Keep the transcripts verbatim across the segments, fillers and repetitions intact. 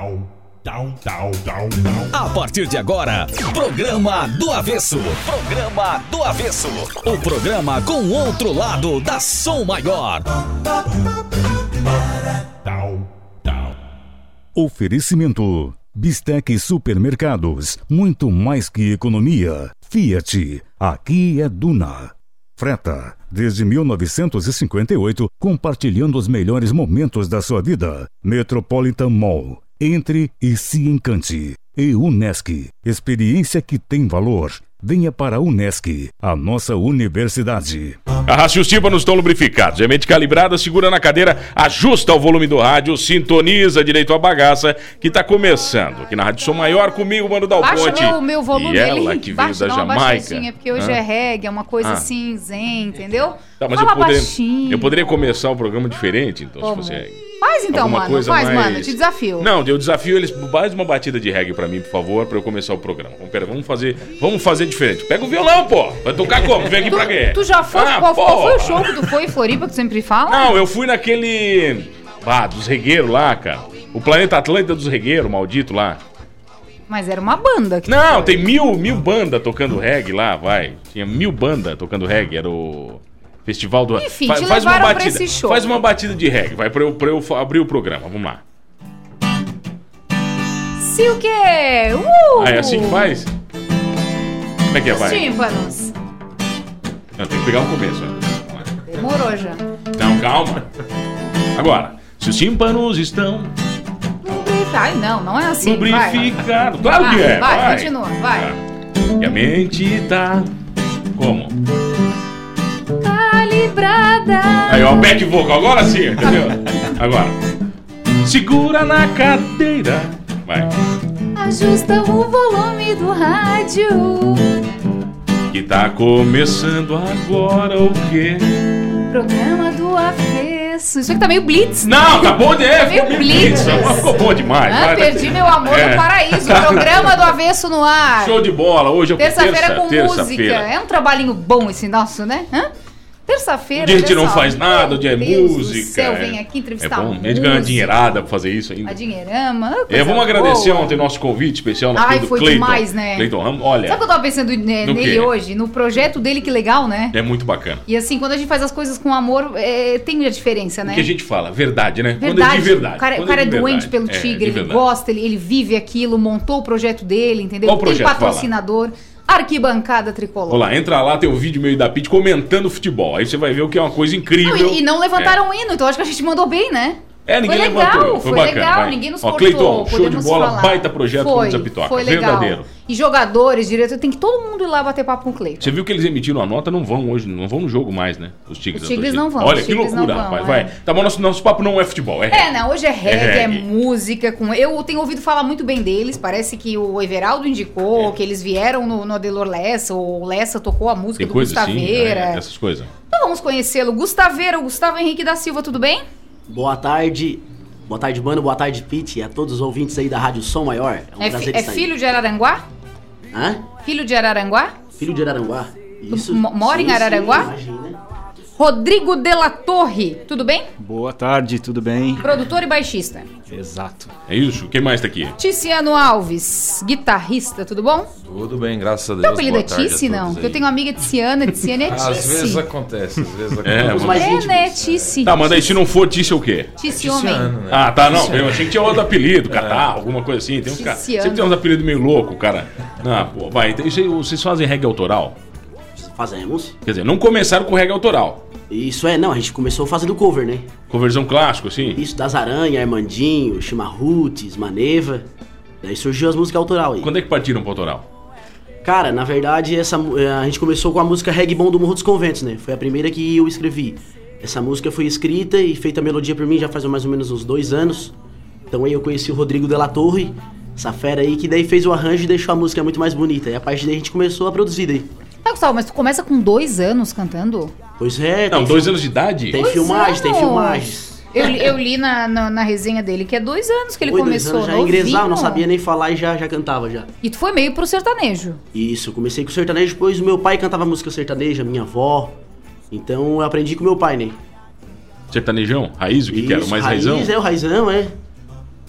A partir de agora, Programa do Avesso. Programa do Avesso. O programa com outro lado da Som Maior. Oferecimento: Bistec Supermercados. Muito mais que economia. Fiat. Aqui é Duna. Freta. Desde mil novecentos e cinquenta e oito, compartilhando os melhores momentos da sua vida. Metropolitan Mall. Entre e se encante. E Unesc. Experiência que tem valor. Venha para a Unesc, a nossa universidade. Arraste os tímpanos, estão lubrificados. É mente calibrada, segura na cadeira, ajusta o volume do rádio, sintoniza direito a bagaça, que tá começando. Aqui na Rádio Som Maior, comigo, Mano Dal Ponte. Baixa o meu volume e ela ali. que Baixa, veio da dá uma Jamaica. baixadinha, porque hoje ah. é reggae, é uma coisa ah. assim, zen, entendeu? Tá, mas Fala eu poderia, baixinho. eu poderia começar um programa diferente, então, Como? se você... Faz então, Alguma mano. coisa Faz, mais... mano. Te desafio. Não, eu desafio eles. Mais uma batida de reggae pra mim, por favor, pra eu começar o programa. Vamos, pera, vamos fazer. Vamos fazer diferente. Pega o violão, pô. Vai tocar como? Vem aqui tu, pra quê? Tu já foi? Ah, qual, pô. qual foi o show que tu foi em Floripa que tu sempre fala? Não, eu fui naquele. Ah, dos regueiros lá, cara. O Planeta Atlântida dos regueiros, maldito lá. Mas era uma banda que Não, foi. Tem mil, mil bandas tocando reggae lá, vai. Tinha mil bandas tocando reggae. Era o. Festival do... Enfim, Fa- te faz uma levaram pra batida, esse show. Faz uma batida de reggae, vai, pra eu, pra eu abrir o programa, vamos lá. Se o quê? Uh! Ah, é assim que faz? Como é que é, Os vai? tímpanos. Não, tem que pegar o começo, né? Vamos lá. Demorou já. Não, calma. Agora, se os tímpanos estão Ai, não, não é assim. lubrificados... Claro vai. que é, vai. vai. Vai, continua, vai. Tá. E a mente tá... Como? Calibrada. Aí, ó, back vocal, agora sim, entendeu? Agora. Segura na cadeira. Vai. Ajusta o volume do rádio. Que tá começando agora o quê? Programa do Avesso. Isso aqui tá meio blitz. Não, tá bom de... É, meio ficou blitz. blitz, ficou bom demais. Ah, vai. perdi meu amor É. no paraíso. Programa do Avesso no ar. Show de bola, hoje é Terça-feira terça, com terça-feira. música. É um trabalhinho bom esse nosso, né? Hã? Terça-feira. O dia a gente não pessoal. faz nada, o dia é Meu Deus música. Do céu, é, vem aqui entrevistar é bom, a música. gente ganha uma dinheirada pra fazer isso ainda. A dinheirama. coisa É, vamos agradecer boa. ontem nosso convite especial, nosso Ai, querido foi Cleiton. demais, né? Cleiton Ramos, olha, Sabe o que eu tava pensando né, No nele quê? hoje? No projeto dele, que legal, né? é muito bacana. E assim, quando a gente faz as coisas com amor, é, tem a diferença, né? O que a gente fala, verdade, né? Verdade. Quando é de verdade. O cara, Quando o cara é, de doente verdade. pelo É, Tigre, de ele verdade. gosta, ele, ele vive aquilo, montou o projeto dele, entendeu? Qual Tem projeto? patrocinador, arquibancada tricolor. Olha lá, entra lá, tem o vídeo meu e da Pete comentando futebol. Aí você vai ver o que é uma coisa incrível. Não, e, e não levantaram o hino, então acho que a gente mandou bem, né? É, ninguém foi levantou. legal, Foi foi bacana, legal, vai. ninguém nos Ó, cortou. Cleiton, show de podemos bola, falar. baita projeto foi, Clube da Pitoca, foi legal. verdadeiro. E jogadores, diretor, tem que todo mundo ir lá bater papo com o Cleiton. Você viu que eles emitiram a nota, não vão hoje, não vão no jogo mais, né? Os Tigres. Os Tigres da torcida. não vão, Olha os que Tigres loucura, não vão, rapaz, é. vai. Tá bom, nosso, nosso papo não é futebol, é reggae. É, não, hoje é reggae, é, reggae. música. Com... Eu tenho ouvido falar muito bem deles. Parece que o Everaldo indicou É. que eles vieram no, no Adelor Lessa. O Lessa tocou a música Tem do coisa assim, Gustaveira. é, essas coisas. Então vamos conhecê-lo. Gustaveira, o Gustavo Henrique da Silva, tudo bem? Boa tarde, boa tarde, Mano, boa tarde, Pete, e a todos os ouvintes aí da Rádio Som Maior. É um É, prazer fi- é estar filho aí. de Araranguá? Hã? Filho de Araranguá? Filho de Araranguá. Isso. mo- mora em Sim, sim, Araranguá? imagina. Rodrigo de la Torre, tudo bem? Boa tarde, tudo bem? Produtor e baixista. Exato. É isso? Quem mais tá aqui? Ticiano Alves, guitarrista, tudo bom? Tudo bem, graças a Deus. Teu apelido é Boa tarde a Tici, todos não? aí. Porque eu tenho uma amiga Ticiana, Ticiane é Tici. Às vezes acontece, às vezes É, acontece. mas- mais É, íntimos. né, Tici. Tá, mas aí se não for Tícia, é o quê? Tici homem. Ticiano, né? Ah, tá, não. Ticiano. Eu achei que tinha outro apelido, Catar, alguma coisa assim. Tem uns caras. Ticiano. Sempre tem uns apelidos meio loucos, cara. Ah, pô, vai. Então, isso aí, vocês fazem reggae autoral? Fazemos. Quer dizer, não começaram com reggae autoral. Isso é, não, a gente começou fazendo cover, né? Conversão clássico, assim? Isso das Aranha, Armandinho, Chimarrutes, Maneva. Daí surgiu as músicas autoral aí. Quando é que partiram pro autoral? Cara, na verdade, essa, mu- eh, a gente começou com a música Reggae Bom do Morro dos Conventos, né? Foi a primeira que eu escrevi. Essa música foi escrita e feita a melodia por mim já faz mais ou menos uns dois anos. Então aí eu conheci o Rodrigo de la Torre, essa fera aí, que daí fez o arranjo e deixou a música muito mais bonita. E a partir daí a gente começou a produzir daí. Ah, Gustavo, mas tu começa com dois anos cantando? Pois é, Não, tem dois fil- anos de idade? Tem Dois filmagens, tem anos. filmagens. Eu, li- eu li na, na, na resenha dele que é dois anos que ele Foi dois começou, anos, já novinho. ingressava, não sabia nem falar e já, já cantava já. E tu foi meio pro sertanejo. Isso, comecei com o sertanejo, depois o meu pai cantava música sertaneja, minha avó. Então eu aprendi com meu pai, né? Sertanejão? Raiz? O que, que era? Isso, Mais raiz, raizão? é o raizão, é.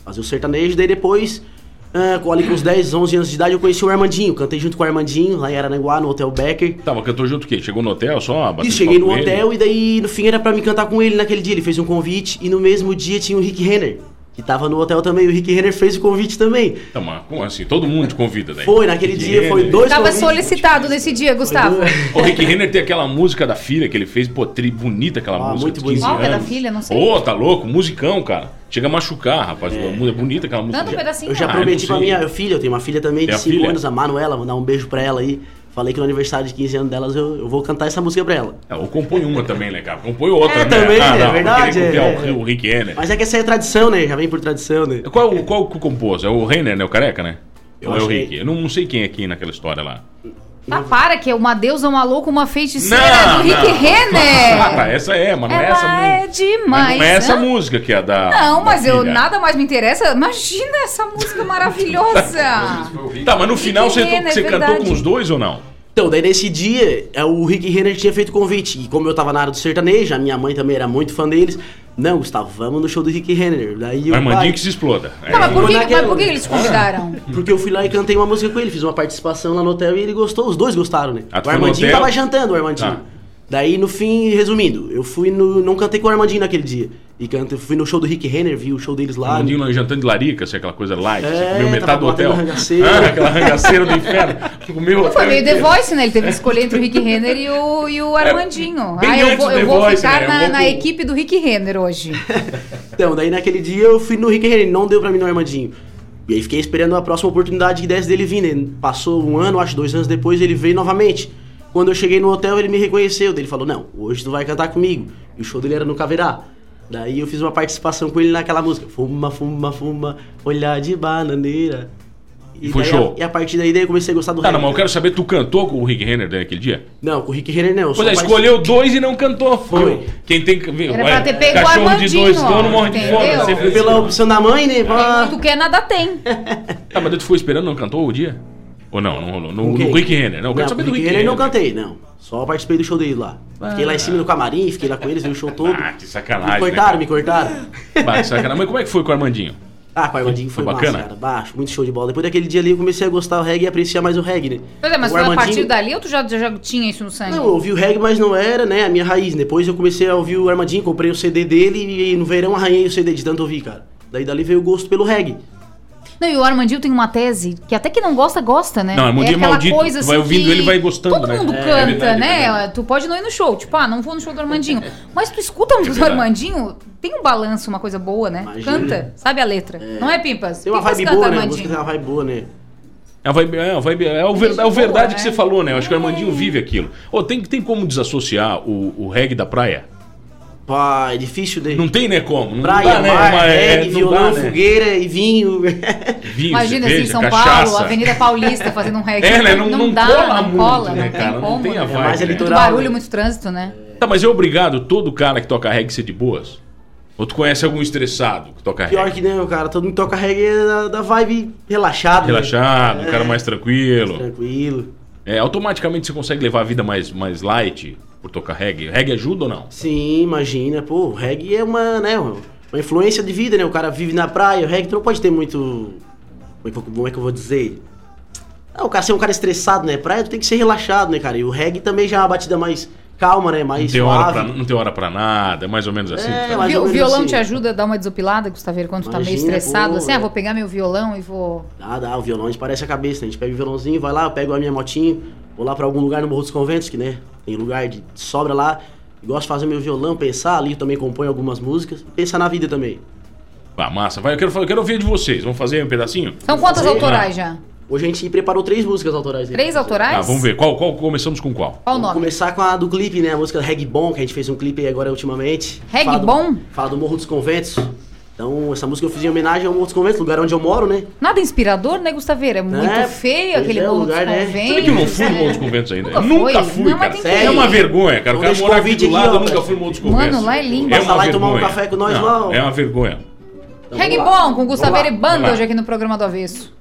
fazer o sertanejo, daí depois, uh, ali com uns dez, onze anos de idade, eu conheci o Armandinho, cantei junto com o Armandinho, lá em Aranaguá, no Hotel Becker. Tá, mas cantou junto o quê? Chegou no hotel só? Isso, cheguei no hotel ele? E daí no fim era pra me cantar com ele naquele dia, ele fez um convite e no mesmo dia tinha o Rick Renner, que tava no hotel também, o Rick Renner fez o convite também. Tá, mas como assim? Todo mundo te convida daí? Foi, naquele Rick dia Renner. Foi dois Tava convites. solicitado nesse dia, Gustavo. O Rick Renner tem aquela música da filha que ele fez, pô, tri bonita aquela ah, música. Muito bonita. Qual é da filha? Não sei. Ô, oh, tá louco? Musicão, cara. Chega a machucar, rapaz. É, é bonita aquela música. Tanto um pedacinho. Eu já ah, prometi pra minha filha, eu tenho uma filha também tem de cinco anos, a Manuela, vou dar um beijo pra ela aí. Falei que no aniversário de quinze anos delas eu, eu vou cantar essa música pra ela. É, ou compõe uma também, né, cara? Compõe outra, é, né? também, ah, não, é verdade. É, é, o, o Rick Renner. Mas é que essa é tradição, né? Já vem por tradição, né? Qual, qual que compôs? É o Renner, né? O careca, né? Eu ou é o achei... Rick? Eu não, não sei quem é aqui naquela história lá. Ah, para, que é uma deusa, uma louca, uma feiticeira não, do Rick não. Renner. Ah, tá, essa é, mas não Ela é essa música. é demais. Mas não é essa né? música que é da. Não, mas da eu filha. nada mais me interessa. Imagina essa música maravilhosa. Tá, mas no final Rick você, Renner, você é cantou verdade. com os dois ou não? Então, daí nesse dia, o Rick Renner tinha feito convite. E como eu tava na área do sertanejo, a minha mãe também era muito fã deles. Não, Gustavo, vamos no show do Rick Renner. Daí o Armandinho pai... que se exploda. Tá, mas por que, naquela... mas por que eles convidaram? Porque eu fui lá e cantei uma música com ele, fiz uma participação lá no hotel e ele gostou, os dois gostaram, né? Ah, o Armandinho tava jantando, o Armandinho. Tá. Daí, no fim, resumindo, eu fui no... não cantei com o Armandinho naquele dia. E cantei, fui no show do Rick Renner, vi o show deles lá. Armandinho lá jantando de larica, assim, aquela coisa light, É, assim, comeu metade tava do hotel. rangaceira. Ah, aquela rangaceira do inferno. Comeu Foi meio The Voice, né? Ele teve que escolher entre o Rick Renner e o, e o Armandinho. bem ah, eu antes vou, do eu The vou Voice, ficar né? na, Eu vou na com- equipe do Rick Renner hoje. Então, daí naquele dia eu fui no Rick Renner, não deu pra mim no Armandinho. E aí fiquei esperando a próxima oportunidade que desse dele vir, né? Passou um ano, acho dois anos depois, ele veio novamente. Quando eu cheguei no hotel, ele me reconheceu. Daí ele falou, não, hoje tu vai cantar comigo. E o show dele era no Caverá. Daí eu fiz uma participação com ele naquela música. Fuma, fuma, fuma, olhar de bananeira. E foi daí show? A, e a partir daí, daí eu comecei a gostar do Tá, reggae. não, mas eu quero saber, tu cantou com o Rick Renner naquele dia? Não, com o Rick Renner não. Pois é, escolheu dois e não cantou. Foi. Quem tem que ver. Era pra ter pego o cachorro de Armandinho, dois ó, donos morre de entendeu? fome. Você fez Pela opção da mãe, né? pá. Tu quer, nada tem. Tá, mas daí tu foi esperando, não cantou o dia? Ou não, não rolou? No, Com quem? no Rick Renner. Não, eu quero Não, saber com do o Rick Rick Renner. Renner não cantei, não. Só participei do show dele lá. Fiquei lá em cima no camarim, fiquei lá com eles, vi o show todo. Ah, que sacanagem. Me cortaram, né, me cortaram. cara? Bah, que sacanagem. Mas como é que foi com o Armandinho? Ah, com o Armandinho foi, Foi massa, bacana? cara. Baixo, muito show de bola. Depois daquele dia ali eu comecei a gostar do reggae e apreciar mais o reggae, né? Pois é, mas O foi a Armandinho- partir dali ou tu já, já, já tinha isso no sangue? Não, eu ouvi o reggae, mas não era, né, a minha raiz. Depois eu comecei a ouvir o Armandinho, comprei o C D dele e no verão arranhei o C D de tanto ouvir, cara. Daí dali veio o gosto pelo reggae. Não, e o Armandinho tem uma tese que até que não gosta, gosta, né? Não, Armandinho é aquela maldito. coisa Tu vai assim ouvindo que ele, vai gostando, todo né? mundo É, é canta, verdade, né? é verdade. Tu pode não ir no show, tipo, ah, não vou no show do Armandinho. Mas tu escuta a música do verdade. Armandinho, tem um balanço, uma coisa boa, né? Imagina. Canta, sabe a letra. Não é, Pimpas? Tem uma Pimpas vibe canta boa, né? A Armandinho. música tem uma vibe boa, né? É, a vibe, é, a vibe, é, o ver, é o Boa, verdade né? que você falou, né? Eu acho que o Armandinho vive aquilo. Ô, tem, tem como desassociar o, o reggae da praia? Pá, é difícil de... Não tem, né, como? Não Praia, dá, né? mar, Uma- é, reggae, não violão, dá, né? fogueira e vinho. Vinho, Imagina assim, cerveja, São cachaça. Paulo, Avenida Paulista, fazendo um reggae. É, né? Não- não dá, cola não muito, cola, né, não cara? tem Não como. tem a né? vibe, mais é né? Muito litoral, barulho, né? muito trânsito, né? Tá, mas é obrigado todo cara que toca reggae ser de boas? Ou tu conhece algum estressado que toca Pior reggae? que não, cara. Todo mundo toca reggae é da, da vibe relaxado. Relaxado, né? um cara mais tranquilo. Tranquilo. É, automaticamente você consegue levar a vida mais, mais light por tocar reggae. Reggae ajuda ou não? Sim, imagina. Pô, o reggae é uma, né, uma uma influência de vida, né? O cara vive na praia, o reggae tu não pode ter muito... Como é que eu, como é que eu vou dizer? Ah, o cara ser um cara estressado, né? Praia tu tem que ser relaxado, né, cara? E o reggae também já é uma batida mais calma, né? Não Mais tem, hora suave. pra, não tem hora pra nada, é mais ou menos assim. É, tá? mas- Vi- O ou menos violão assim. te ajuda a dar uma desopilada, Gustaveiro, quando tu tá meio Imagina, estressado, pô, assim, ah, é. vou pegar meu violão e vou... Dá, dá, o violão a gente parece a cabeça, né? A gente pega o violãozinho, vai lá, eu pego a minha motinho, vou lá pra algum lugar no Morro dos Conventos, que, né, tem lugar de sobra lá. Gosto de fazer meu violão, pensar ali, eu também componho algumas músicas. Pensar na vida também. Ah, massa. Vai, eu quero, eu quero ouvir de vocês. Vamos fazer um pedacinho? São quantas fazer? autorais já? Hoje a gente preparou três músicas autorais. né? Três autorais? Ah, vamos ver. Qual, qual, começamos com qual? Qual o Vamos nome? começar com a do clipe, né? A música Reggae Bom, que a gente fez um clipe aí agora ultimamente. Reggae Fala do- Bom? Fala do Morro dos Conventos. Então, essa música eu fiz em homenagem ao Morro dos Conventos, lugar onde eu moro, né? Nada inspirador, né, Gustaveiro? É muito É, feio pois aquele é, o Morro lugar, dos né? Conventos. Sabe que eu não fui no Morro dos Conventos ainda? Nunca Nunca foi? fui, Não, mas cara. tem que É ir. uma vergonha, cara. O Então cara deixa o mora aqui convite do aqui, lado, ó. eu nunca fui no Morro dos Mano, Conventos. lá é lindo. É Passa uma lá e tomar um vergonha. café com nós Não, lá, ó. É uma vergonha. Então, Reggae vamos lá. Bom, com Gustaveiro e Vamos lá. Banda Vamos lá. hoje aqui no programa do Avesso.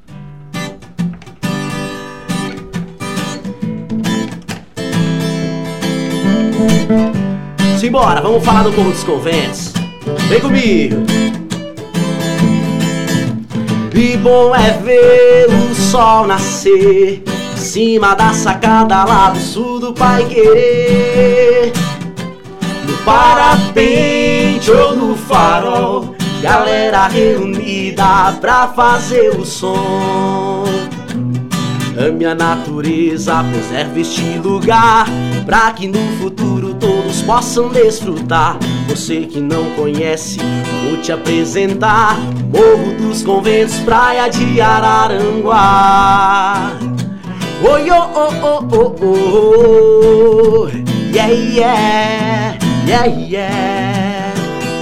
Simbora, vamos falar do Morro dos Conventos. Vem comigo. E bom é ver o sol nascer em cima da sacada lá do sul do Pai Querer. No parapente ou no farol, galera reunida pra fazer o som. Ame a natureza, preserve este lugar, pra que no futuro todos possam desfrutar. Você que não conhece, vou te apresentar Morro dos Conventos, praia de Araranguá. Oi, oh, oh, oh, oh, oh, yeah, yeah, yeah, yeah.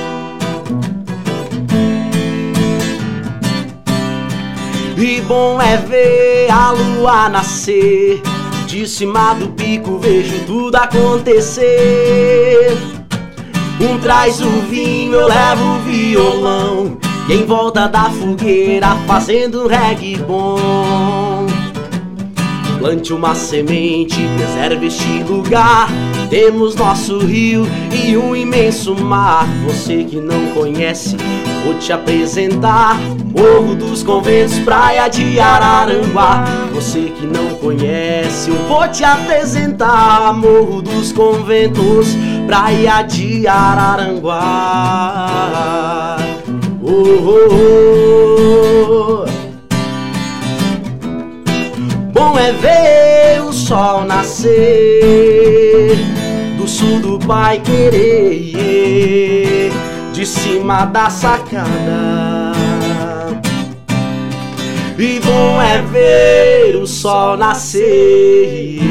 E bom é ver a lua nascer, de cima do pico vejo tudo acontecer. Um traz o vinho, eu levo o violão, e em volta da fogueira fazendo um reggae bom. Plante uma semente, preserve este lugar, temos nosso rio e um imenso mar. Você que não conhece, vou te apresentar Morro dos Conventos, praia de Araranguá. Você que não conhece, eu vou te apresentar Morro dos Conventos, praia de Araranguá. Oh, oh, oh. Bom é ver o sol nascer do sul do Pai Querer, de cima da sacada. E bom é ver o sol nascer.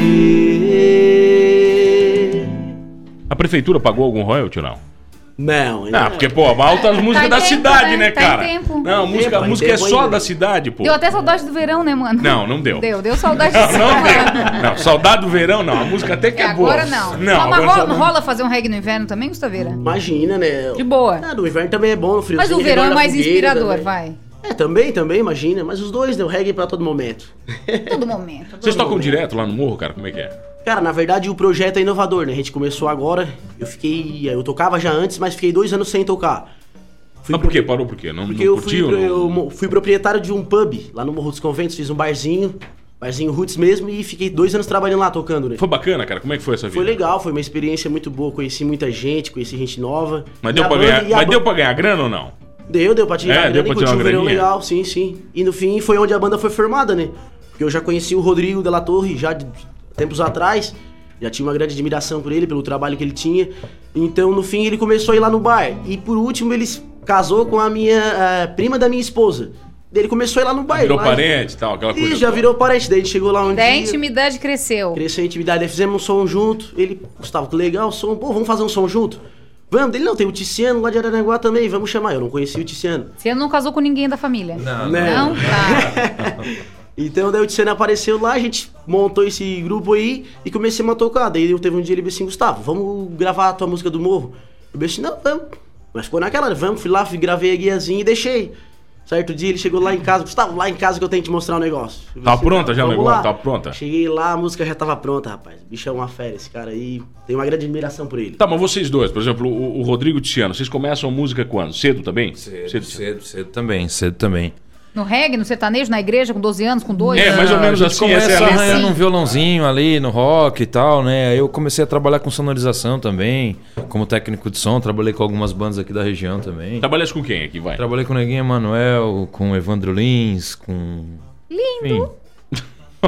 A prefeitura pagou algum royalty ou não? Não, Ah, não. porque, pô, altas músicas Tá em da tempo, cidade, né? né, Tá em cara? tempo. Não, música, Tempo, música é tempo só ainda. da cidade, pô. Deu até saudade do verão, né, mano? Não, não deu. Deu, deu saudade Não, do não verão. deu. Não, saudade do verão não. A música até que é, É, boa. agora não. Não, mas agora rola, saudade- rola fazer um reggae no inverno também, Gustaveira? Imagina, né? De boa. Ah, no inverno também é bom, no frio. Mas o verão é mais inspirador, vai. É, também, também, imagina. Mas os dois, né? O reggae pra todo momento. Todo momento. Vocês tocam direto lá no morro, cara? Como é que é? Cara, na verdade o projeto é inovador, né? A gente começou agora, eu fiquei... Eu tocava já antes, mas fiquei dois anos sem tocar. Fui Mas por quê? Parou por quê? Não, Porque não eu fui, curtiu? pro- não? eu mo- fui proprietário de um pub lá no Morro dos Conventos, fiz um barzinho, barzinho roots mesmo, e fiquei dois anos trabalhando lá, tocando, né? Foi bacana, cara? Como é que foi essa vida? Foi legal, foi uma experiência muito boa, conheci muita gente, conheci gente nova. Mas E deu a pra banda- ganhar, e a mas ba- deu pra ganhar grana ou não? Deu, deu pra tirar É, a deu grana pra e tirar curtir uma o verão graninha? legal, sim, sim. E no fim foi onde a banda foi formada, né? Porque eu já conheci o Rodrigo de la Torre já de tempos atrás, já tinha uma grande admiração por ele, pelo trabalho que ele tinha. Então no fim ele começou a ir lá no bar. E por último ele casou com a minha eh, prima da minha esposa. Daí ele começou a ir lá no bar. Virou lá- parente e tal, aquela coisa. Ih, já toda. virou parente. Daí a gente chegou lá um Daí a dia... intimidade cresceu. Cresceu a intimidade, aí fizemos um som junto. Ele, Gustavo, que legal o som. Pô, vamos fazer um som junto? Vamos, dele não, tem o Tiziano lá de Araranguá também, vamos chamar. Eu não conhecia o Tiziano. Você não casou com ninguém da família? Não, Né? Não? Tá. Então daí o Tiziano apareceu lá, a gente montou esse grupo aí e começamos a tocar. Daí eu teve um dia ele disse assim, Gustavo, vamos gravar a tua música do Morro? Eu disse, não, vamos. Mas ficou naquela, vamos, fui lá, fui, gravei a guiazinha e deixei. Certo dia ele chegou lá em casa, Gustavo, lá em casa que eu tenho que te mostrar um negócio. Eu Tá disse, pronta já o "Vamos negócio? lá." Tá pronta? Cheguei lá, a música já tava pronta, rapaz. Bicho é uma fera, esse cara aí. Tem uma grande admiração por ele. Tá, mas vocês dois, por exemplo, o, o Rodrigo e o Tiziano, vocês começam a música quando? Cedo também? Cedo, cedo, cedo também, cedo também. No reggae, no sertanejo, na igreja, com doze anos, com dois? É, mais ou menos a gente assim, começa essa é a lista. arranhando Assim. um violãozinho ali no rock e tal, né? Aí eu comecei a trabalhar com sonorização também, como técnico de som, trabalhei com algumas bandas aqui da região também. Trabalhas com quem aqui, vai? Trabalhei com o Neguinho Emanuel, com o Evandro Lins, com... Lindo. Enfim,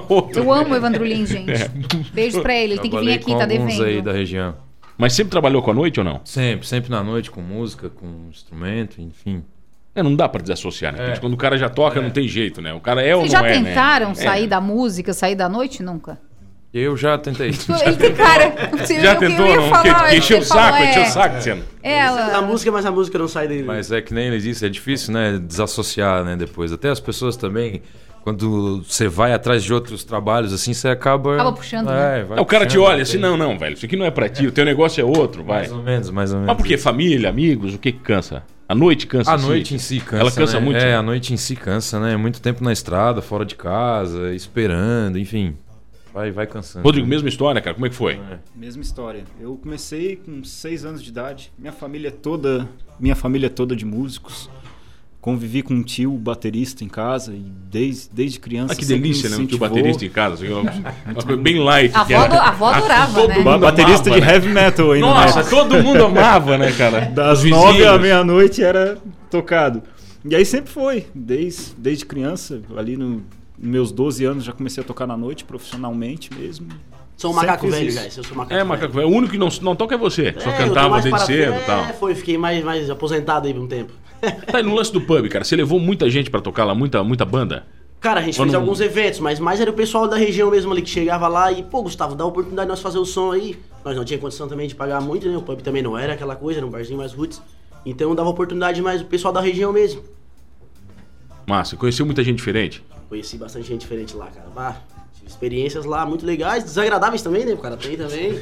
Eu amo o Evandro Lins, gente. Beijos pra ele, ele tem que vir trabalhei aqui, com tá alguns devendo. aí da região. Mas sempre trabalhou com a noite ou não? Sempre, sempre na noite, com música, com instrumento, enfim. É, não dá pra desassociar, né? É. Quando o cara já toca, não tem jeito, né? O cara é ou Vocês não já é, tentaram né? sair É. da música, sair da noite? Nunca. Eu já tentei. Ele tem cara. Já eu, tentou, eu ia não? falar, Que, mas que encheu o você falou, saco, é, encheu o saco, Tiziano. É, A ela... música, mas a música não sai dele. Mas é que nem ele disse, é difícil, né, desassociar, né, depois. Até as pessoas também, quando você vai atrás de outros trabalhos, assim, você acaba... Acaba puxando, é, né? vai É, o cara te puxando, olha assim, tem- não, não, velho, isso aqui não é pra ti, o teu negócio é outro, vai. Mais ou menos, mais ou menos. Mas por quê? Família, amigos, o que que cansa? A noite cansa? A assim? noite em si cansa, Ela cansa né? muito? É, né? a noite em si cansa, né? Muito tempo na estrada, fora de casa, esperando, enfim. Vai, vai cansando. Rodrigo, mesma história, cara, como é que foi? Mesma história. Eu comecei com seis anos de idade. Minha família toda, minha família toda de músicos. convivi com um tio baterista em casa, e desde, desde criança... Ah, que delícia, né? Um tio incentivou. baterista em casa. Uma coisa bem light. A avó, do, a avó adorava, todo né? mundo Baterista amava, de né? heavy metal ainda. Nossa, todo mundo amava, né, cara? Das Os nove vizinhos. à meia-noite era tocado. E aí sempre foi, desde, desde criança, ali no, nos meus doze anos já comecei a tocar na noite, profissionalmente mesmo. Sou um Sempre macaco fiz velho, isso. guys. Eu sou um macaco É, velho. macaco velho. O único que não, não toca é você. Só É, eu tô cantava mais desde para- cedo e é, tal. foi, fiquei mais, mais aposentado aí por um tempo. Tá aí no lance do pub, cara. Você levou muita gente pra tocar lá, muita, muita banda? Cara, a gente Ou fez não- alguns eventos, mas mais era o pessoal da região mesmo ali que chegava lá e, pô, Gustavo, dá a oportunidade de nós fazer o som aí. Nós não tinha condição também de pagar muito, né? O pub também não era aquela coisa, era um barzinho mais roots. Então dava oportunidade mais o pessoal da região mesmo. Massa, conheceu muita gente diferente? Conheci bastante gente diferente lá, cara. Bah, tive experiências lá muito legais, desagradáveis também, né? O cara tem também.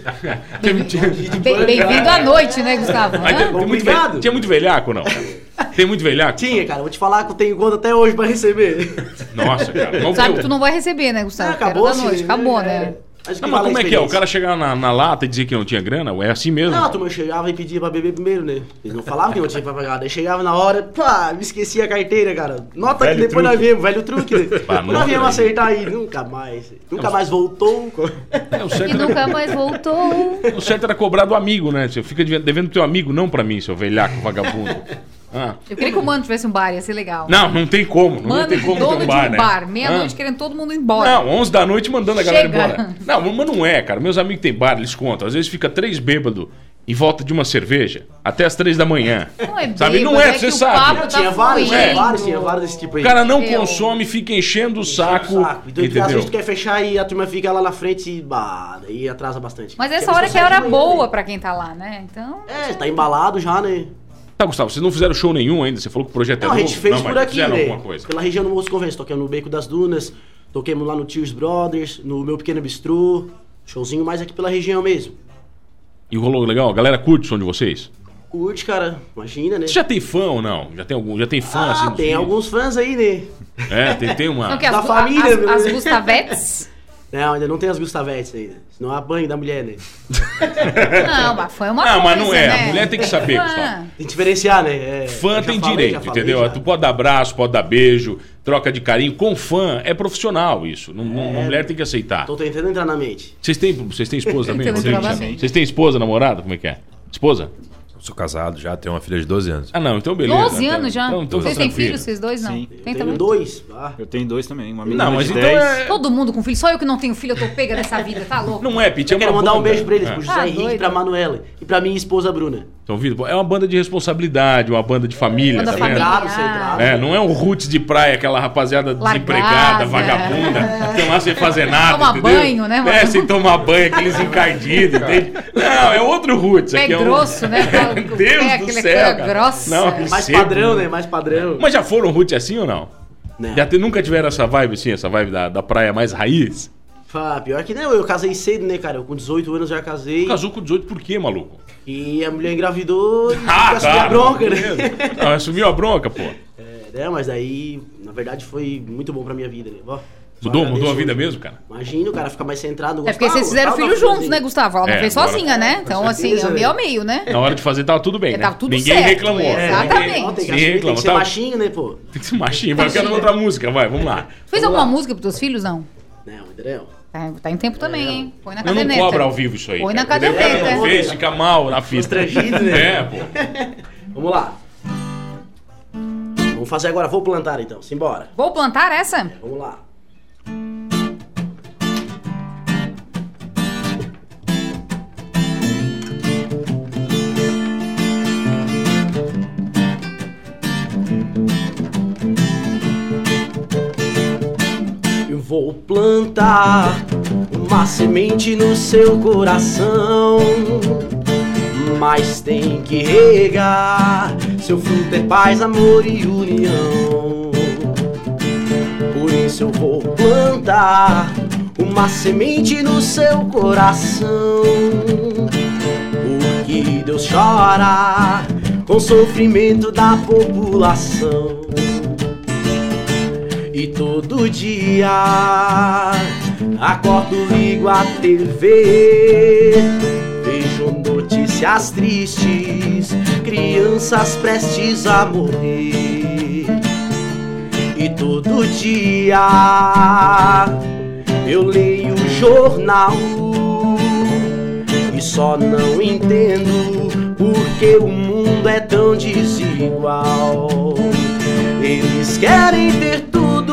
Bem- Bem-vindo à noite, né, Gustavo? Mas tem, tem muito Obrigado. ve- tinha muito velhaco, não? Tem muito velhaco? Tinha, cara, vou te falar que eu tenho conta até hoje pra receber. Nossa, cara. Mas o Sabe que- que tu não vai receber, né, Gustavo? Ah, Quero acabou, da noite. sim, Acabou, é. né? Acho que Não, mas vale a como é que é? O experiência. cara chegar na, na lata e dizer que não tinha grana? É assim mesmo? Não, a turma chegava e pedia pra beber primeiro, né? Eles não falavam que não tinha pra pagar. Daí chegava na hora, pá, me esqueci a carteira, cara. Nota Velho que depois nós truque. viemos, velho truque, né? Pá, nós nota viemos aí. acertar aí, nunca mais. Nunca mais voltou. É, o E certo, era, nunca mais voltou. o certo era cobrar do amigo, né? Você fica devendo devendo teu amigo, não pra mim, seu velhaco vagabundo. Ah. Eu queria que o Mano tivesse um bar, ia ser legal. Não, não tem como. Não Mano, tem como dono ter um de bar, um né? bar, meia-noite Ah. querendo todo mundo ir embora. Não, onze da noite mandando a galera Chega. embora. Não, mas não é, cara. Meus amigos têm bar, eles contam. Às vezes fica três bêbados em volta de uma cerveja até as três da manhã. Não é Sabe? bêbado, Não é, que você o sabe. papo tá Tinha vários, fluindo. tinha vários, tinha vários desse tipo aí. O cara não Eu- consome, fica enchendo o saco. Saco. Então, às Entendeu? vezes tu quer fechar e a turma fica lá na frente e, bah, daí atrasa bastante. Mas essa Porque hora eles que é hora conseguem manhã, boa né? pra quem tá lá, né? Então. É, tá embalado já, né? Tá, Gustavo, vocês não fizeram show nenhum ainda? Você falou que o projeto Não, é a novo? gente fez não, por mas aqui, fizeram né? alguma coisa. Pela região do Moço Convence, tocamos no Beco das Dunas, toquemos lá no Tears Brothers, no Meu Pequeno Bistrô, showzinho mais aqui pela região mesmo. E rolou legal? A galera curte o som de vocês? Curte, cara, imagina, né? Você já tem fã ou não? Já tem algum? Já tem fã Ah, assim? tem alguns fãs aí, né? É, tem, tem uma. Não, que as, Da gu- família, as, meu. as Gustavetes. Não, ainda não tem as Gustavetes ainda. Senão a banho da mulher, né? Não, mas foi uma Não, coisa. mas não é. Né? A mulher tem que saber, Ah, Gustavo. Tem que diferenciar, né? É, Fã eu já tem falei, direito, já falei, entendeu? já. Tu pode dar abraço, pode dar beijo, troca de carinho. Com fã é profissional isso. Não, não- a mulher tem que aceitar. Tô tentando entrar na mente. Vocês têm, vocês têm esposa também? Tentando Vocês, entrar na mente. vocês têm esposa, namorada? Como é que é? Esposa? Sou casado já, tenho uma filha de doze anos. Ah, não, então beleza. doze Então- anos já. então- então Vocês tá têm tranquilo. filhos, vocês dois não? Sim. Tem Tenho também? dois. Ah, Eu tenho dois também, uma menina Não, mas de então dez. é. Todo mundo com filho, só eu que não tenho filho, eu tô pega nessa vida, tá louco? Não é, Pete, é eu uma quero mandar um banda. beijo pra eles, É. pro José Ah, Henrique, doido. pra Manuela e pra minha esposa Bruna. Então, Vitor, é uma banda de responsabilidade, uma banda de família, Banda tá vendo? familiar. Centrado, centrado. É, não é um roots de praia, aquela rapaziada desempregada, Largada. vagabunda, que estão lá sem fazer nada, Toma entendeu? banho, né, mano? É, sem tomar banho, aqueles encardidos, entende? Não, é outro roots. Pé aqui é um- grosso, né? Meu Deus Pé, do aquele céu, pé cara. grossa. Não, aquele Mais seco, padrão, né? Mais padrão. Mas já foram roots assim ou não? Não. Já te- nunca tiveram essa vibe assim, essa vibe da, da praia mais raiz? Ah, pior que não, eu casei cedo, né, cara? Eu com dezoito anos já casei. Casou com dezoito por quê, maluco? E a mulher engravidou e Ah, assumi tá, a bronca, né? beleza. Não, assumiu a bronca, pô. É, né, mas aí, na verdade, foi muito bom pra minha vida, né? Ó, só Mudou, agradeço mudou a vida hoje. mesmo, cara? Imagina o cara ficar mais centrado. É porque vocês fizeram filho juntos, né, Gustavo? Ela não É, fez agora- sozinha, né? Então, assim, certeza, é o né? meio ao meio, né? Na hora de fazer tava tudo bem, né? Tava tudo Ninguém certo, reclamou. é, exatamente. Tem que, Sim, assumir, tem reclama, que ser tá- machinho, né, pô? Tem que ser machinho, vai, eu quero outra música, vai, vamos lá. Fez Vamos alguma lá. música pros teus filhos, não? Não, ainda não. Tá, tá em tempo também, hein? Põe na Eu não caderneta. cobro ao vivo isso aí. Põe na cara. O caderneta. cara não fez, fica mal na fista. Constrangido, né? É, pô. Vamos lá. Vamos fazer agora, vou plantar então, simbora. Vou plantar essa? Vamos lá. Eu vou plantar uma semente no seu coração, mas tem que regar. Seu fruto é paz, amor e união. Por isso eu vou plantar uma semente no seu coração, porque Deus chora com o sofrimento da população. E todo dia acordo, ligo a T V, vejo notícias tristes, crianças prestes a morrer. E todo dia eu leio o jornal e só não entendo porque o mundo é tão desigual. Eles querem ter tudo,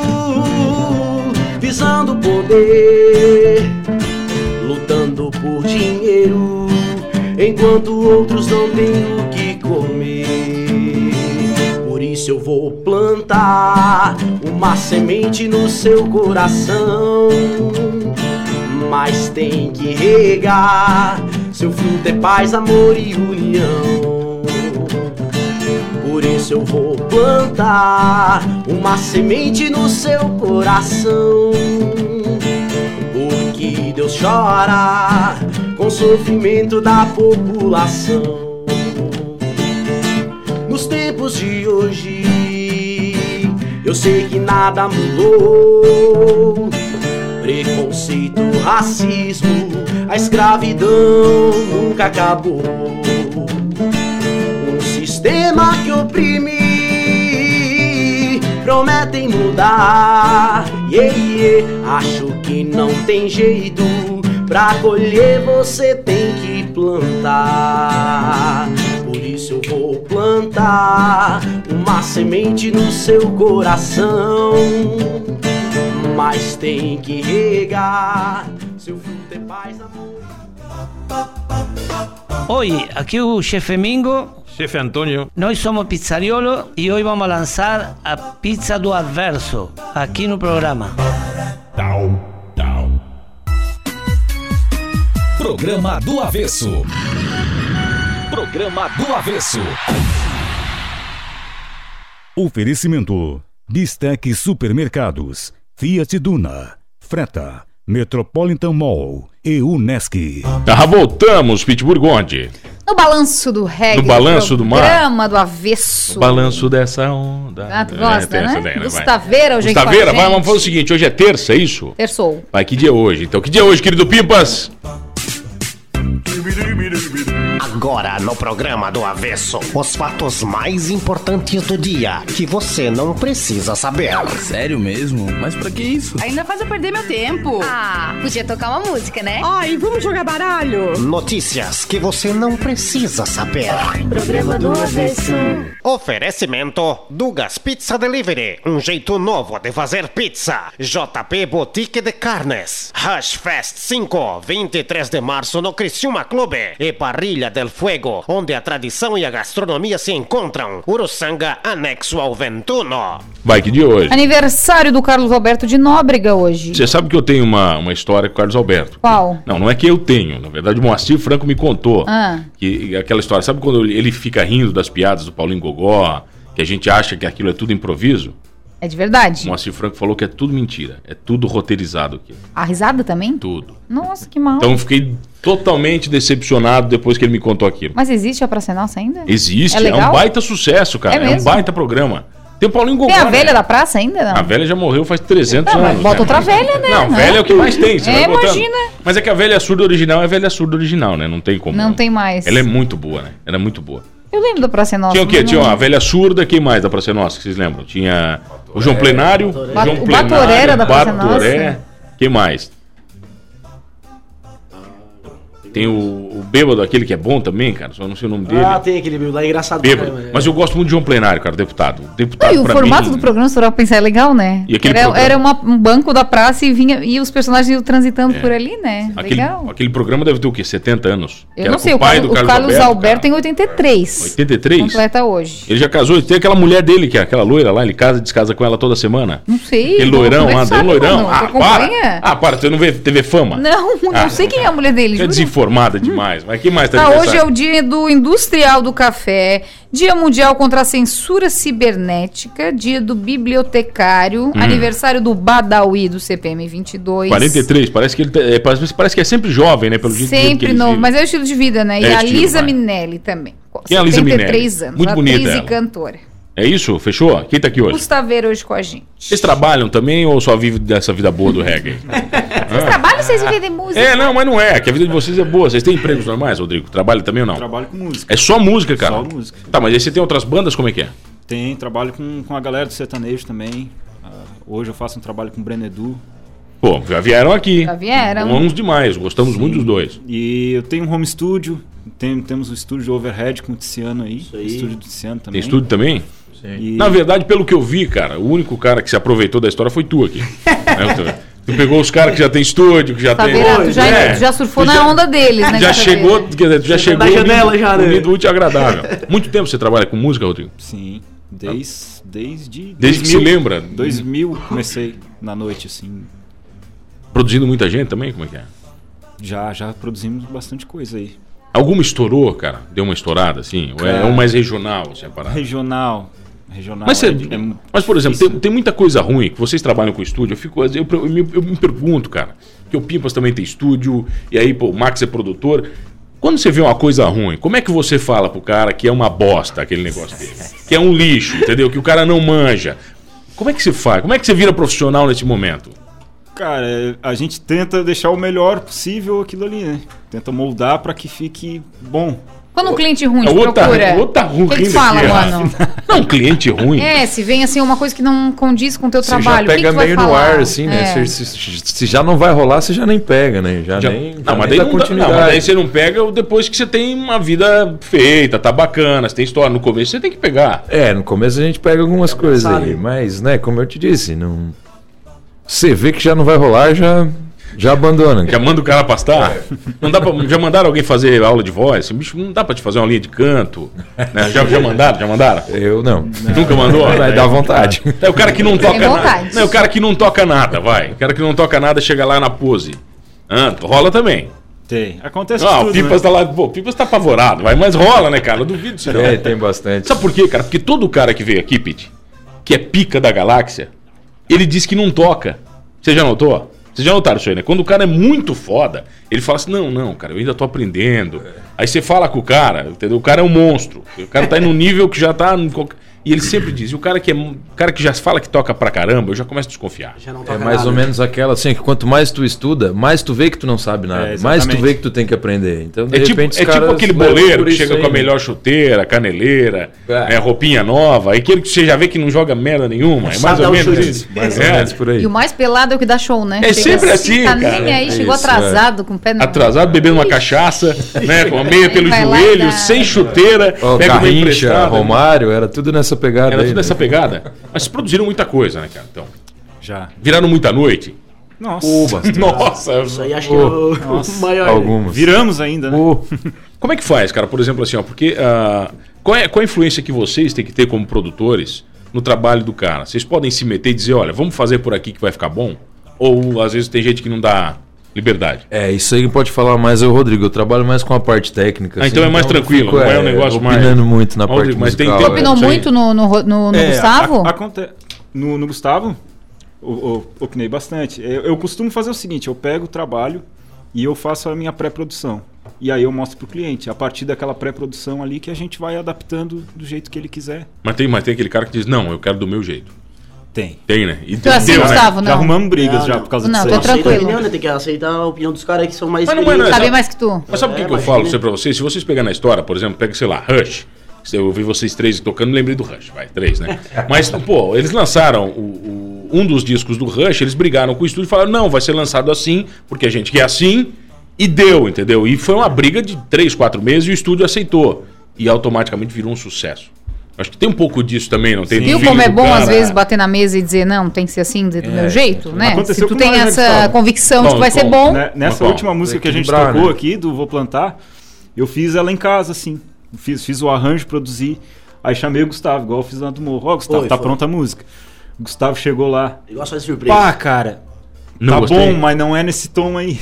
visando poder, lutando por dinheiro, enquanto outros não têm o que comer. Por isso eu vou plantar uma semente no seu coração, mas tem que regar. Seu fruto é paz, amor e união. Por isso eu vou plantar uma semente no seu coração, porque Deus chora com o sofrimento da população. Nos tempos de hoje eu sei que nada mudou. Preconceito, racismo, a escravidão nunca acabou. Um sistema que oprime prometem mudar, yeah, yeah. Acho que não tem jeito, pra colher você tem que plantar. Por isso eu vou plantar uma semente no seu coração, mas tem que regar. Seu fruto é paz, amor. Oi, aqui é o chefe Mingo. Chefe Antônio. Nós somos Pizzariolo e hoje vamos lançar a pizza do Avesso aqui no programa. Tau, tau. Programa do Avesso. Programa do Avesso. Oferecimento: Bistec Supermercados, Fiat Duna, Freta, Metropolitan Mall e Unesc. Ah, voltamos, Pitbull Gonde. No balanço do reggae. No balanço do mar. Programa do avesso. O balanço dessa onda. Ah, tu gosta, é, né? Daí, né? Gustaveira hoje Gustaveira, vai, vamos fazer o seguinte, hoje é terça, é isso? Terçou. Vai, que dia é hoje? Então, que dia é hoje, querido Pimpas? Agora no programa do Avesso, os fatos mais importantes do dia que você não precisa saber. Sério mesmo? Mas pra que isso? Ainda faz eu perder meu tempo. Ah, podia tocar uma música, né? Ai, vamos jogar baralho. Notícias que você não precisa saber. Programa do Avesso. Oferecimento: Dugas Pizza Delivery, um jeito novo de fazer pizza. J P Boutique de Carnes. Rush Fest cinco, vinte e três de março no Criciúma Clube. E Parrilha del Fuego, onde a tradição e a gastronomia se encontram. Uruçanga, anexo ao Ventuno. Vai, que dia é hoje? Aniversário do Carlos Alberto de Nóbrega hoje. Você sabe que eu tenho uma, uma história com o Carlos Alberto. Qual? Não, não é que eu tenho. Na verdade, o Moacir Franco me contou. Ah. Que aquela história, sabe quando ele fica rindo das piadas do Paulinho Gogó, que a gente acha que aquilo é tudo improviso? É de verdade. O Moacir Franco falou que é tudo mentira. É tudo roteirizado aqui. A risada também? Tudo. Nossa, que mal. Então eu fiquei totalmente decepcionado depois que ele me contou aquilo. Mas existe a Praça é Nossa ainda? Existe, é, é legal? um baita sucesso, cara. É, é um baita programa. Tem o Paulinho Gogó. Tem a velha né? da praça ainda? Não? A velha já morreu faz trezentos não, anos. Mas bota né? outra velha, né? Não, velha é o que mais tem. Você é, vai botando. Imagina. Mas é que a velha surda original é a velha surda original, né? Não tem como. Não, não tem mais. Ela é muito boa, né? Ela é muito boa. Eu lembro da Praça é Nossa. Tinha o quê? Não... Tinha a velha surda, quem mais da Praça é Nossa, que vocês lembram? Tinha o João Plenário. Batoré. O João O Plenário, Batoré era da Praça é Batoré. Nossa. Quem mais? Tem o, o bêbado, aquele que é bom também, cara. Só não sei o nome dele. Ah, tem aquele bêbado lá, é engraçado. Bêbado. Cara, Mas eu gosto muito de João Plenário, cara, deputado. Deputado Não, e o pra formato mim... do programa, se for pensar, é legal, né? E aquele era programa? era uma, um banco da praça e vinha e os personagens iam transitando É. por ali, né? Aquele, legal. aquele programa deve ter o quê? setenta anos? Eu Que não era sei, com o, pai Carlos, do o Carlos Alberto, Alberto tem oitenta e três. oitenta e três? Completa hoje. Ele já casou, tem aquela mulher dele, que é aquela loira lá, ele casa e descasa com ela toda semana. Não sei. Aquele loirão como é lá, que tem um sabe, loirão. mano? Ah, Tu para! acompanha? Ah, para, você não vê T V Fama? Não, não Ah, sei quem é a mulher dele. É Juro. desinformada demais. Mas quem mais tá Tá, de hoje é o dia do Industrial do Café, Dia Mundial contra a Censura Cibernética, Dia do Bibliotecário, Hum. aniversário do Badawi do C P M vinte e dois. quarenta e três, parece que ele tá- é, parece, parece que é sempre jovem, né? Pelo jeito que Sempre ele novo, vive. mas é o estilo de vida, né? E É a estilo, Lisa vai. Minelli também. Quem é a Lisa setenta e três Minelli? anos, Muito bonita atriz e ela. cantora. É isso? Fechou? Quem tá aqui hoje? Gustaveira hoje com a gente. Vocês trabalham também ou só vivem dessa vida boa do reggae? Vocês trabalham ou vocês vivem de música? É, não, mas não é. Que a vida de vocês é boa. Vocês têm empregos normais, Rodrigo? Trabalha também ou não? Trabalho com música. É só música, cara? Só música. Tá, mas aí você tem outras bandas, como é que é? Tem, trabalho com, com a galera do sertanejo também. Uh, hoje eu faço um trabalho com o Breno Edu. Pô, já vieram aqui. Já vieram. Bons demais, gostamos Sim. muito dos dois. E eu tenho um home studio, tem, temos o estúdio Overhead com o Tiziano aí. Isso aí. O estúdio do Tiziano também. Tem estúdio também? E... Na verdade, pelo que eu vi, cara, o único cara que se aproveitou da história foi tu aqui. Né? Tu pegou os caras que já tem estúdio, que já Tá tem... vendo? Tu já, É. tu já surfou Tu na já- onda deles, né? Já dessa chegou, vez. quer dizer, tu já Chegou chegou na janela unido, já, né? unido, útil e agradável. Muito tempo você trabalha com música, Rodrigo? Sim, desde... Desde, Desde que se lembra? dois mil comecei na noite, assim. Produzindo muita gente também? Como é que é? Já, já produzimos bastante coisa aí. Alguma estourou, cara? Deu uma estourada, assim? Ou é Cara, um mais regional, assim, a parada? Regional. Regional. Mas, você- é, é mas, por exemplo, tem, difícil. tem muita coisa ruim que vocês trabalham com estúdio. Eu, fico, eu, eu, me, eu me pergunto, cara, que o Pipas também tem estúdio, e aí pô, o Max é produtor. Quando você vê uma coisa ruim, como é que você fala pro cara que é uma bosta aquele negócio dele? Que é um lixo, entendeu? Que o cara não manja. Como é que você faz? Como é que você vira profissional nesse momento? Cara, a gente tenta deixar o melhor possível aquilo ali, né? Tenta moldar pra que fique bom. Quando um cliente ruim te É outra- procura, outra ruim o que que daqui, fala, é. mano? Não, cliente ruim. É, se vem assim uma coisa que não condiz com o teu Você trabalho, já o que pega que tu vai meio falar? no ar, assim, né? É. Se, se- se já não vai rolar, você já nem pega, né? Já, Já- nem, não, já mas nem daí dá não, dá- não, mas daí você não pega depois que você tem uma vida feita, tá bacana, você tem história. No começo você tem que pegar. É, no começo a gente pega algumas coisas aí, mas, né, como eu te disse, não... Você vê que já não vai rolar, já, já abandona. Já manda o cara pastar? Não dá pra, já mandaram alguém fazer aula de voz? Bicho, não dá pra te fazer uma linha de canto? Né? Já, já mandaram? Já mandaram? Eu não. Nunca mandou? Vai dar vontade. É o cara que não toca Tem nada. vontade. Não, é o cara que não toca nada, vai. O cara que não toca nada chega lá na pose. Ah, rola também. Tem. Acontece Ah, tudo, o Pipas né? tá lá, pô, o Pipas tá apavorado, vai, mas rola, né, cara? Eu duvido disso não. É, tem bastante. Sabe por quê, cara? Porque todo cara que veio aqui, Pete, que é pica da galáxia, ele diz que não toca. Você já notou? Vocês já notaram isso aí, né? Quando o cara é muito foda, ele fala assim, não, não, cara, eu ainda tô aprendendo. Aí você fala com o cara, entendeu? O cara é um monstro. O cara tá aí num nível que já tá... em qualquer- E ele sempre diz, e o cara que, é, o cara que já fala que toca pra caramba, eu já começo a desconfiar. Já não É toca mais nada. ou menos aquela assim, que quanto mais tu estuda, mais tu vê que tu não sabe nada. É, mais tu exatamente. vê que tu tem que aprender. Então, de É tipo, repente, os é tipo caras aquele levam boleiro por que isso chega aí, com a né? melhor chuteira, caneleira, É. né, roupinha nova, e aquele que você já vê que não joga merda nenhuma. É mais Sabe ou dar um menos chute. isso. Mais ou É. menos por aí. E o mais pelado é o que dá show, né? É sempre assim, tá cara. nem aí, É chegou isso, atrasado, com o pé no... Atrasado, bebendo uma cachaça, né, com a meia pelo Vai lá e joelho, dá- sem chuteira, Ó, pega uma Garrincha, emprestada. Romário, era tudo nessa pegada Era aí. tudo né? nessa pegada. Mas produziram muita coisa, né, cara? Então, Já. viraram muita noite. Nossa. Nossa. Isso aí acho que é o, o maior. né? Algumas. Viramos ainda, né? Pô, Como é que faz, cara? Por exemplo, assim, ó, porque ah, qual, é, qual é a influência que vocês têm que ter como produtores no trabalho do cara? Vocês podem se meter e dizer, olha, vamos fazer por aqui que vai ficar bom? Ou às vezes tem gente que não dá liberdade? é, isso aí que pode falar mais é o Rodrigo. Eu trabalho mais com a parte técnica. Ah, assim, então é mais eu tranquilo, não é um negócio mais- opinando muito na Mas, parte mas tem musical. tempo- é. Opinou Isso aí. muito no, no, no, no É, Gustavo? a- aconte- No, no Gustavo, eu, eu opinei bastante. Eu, eu costumo fazer o seguinte, eu pego o trabalho e eu faço a minha pré-produção. E aí eu mostro pro cliente, a partir daquela pré-produção ali que a gente vai adaptando do jeito que ele quiser. Mas tem, mas tem aquele cara que diz, não, eu quero do meu jeito. Tem. Tem, né? E Tu é assim, deu, né? Gustavo? Já Não. arrumamos brigas Não, já não. por causa Não, disso tô aí. Aceita a tranquilo. opinião, né? Tem que aceitar a opinião dos caras que são mais Mas não é, experientes. Sabe sabe- mais que tu. Mas sabe o que, É, que eu imagina. falo isso aí pra vocês? Se vocês pegarem na história, por exemplo, pega, sei lá, Rush. Eu ouvi vocês três tocando, lembrei do Rush, vai, três, né? Mas, pô, eles lançaram o, o- um dos discos do Rush, eles brigaram com o estúdio e falaram, não, vai ser lançado assim, porque a gente quer assim, e deu, entendeu? E foi uma briga de três, quatro meses e o estúdio aceitou. E automaticamente virou um sucesso. Acho que tem um pouco disso também, não tem? Do Viu filho como é do bom, cara. às vezes, bater na mesa e dizer, não, tem que ser assim, do meu jeito, né? Se Aconteceu tu com tem nós, né, essa Gustavo? convicção de Bom, que vai ser bom, bom, Né, Nessa Mas, última bom, música que a gente equilibrar, tocou né? aqui, do Vou Plantar, eu fiz ela em casa, assim. Fiz, fiz o arranjo, produzi. Aí chamei o Gustavo, igual eu fiz lá do Morro. Ó, Gustavo, Foi, tá foi. pronta a música. O Gustavo chegou lá. Eu gosto de fazer surpresa. Pá, cara, Não tá gostei. bom, mas não é nesse tom aí.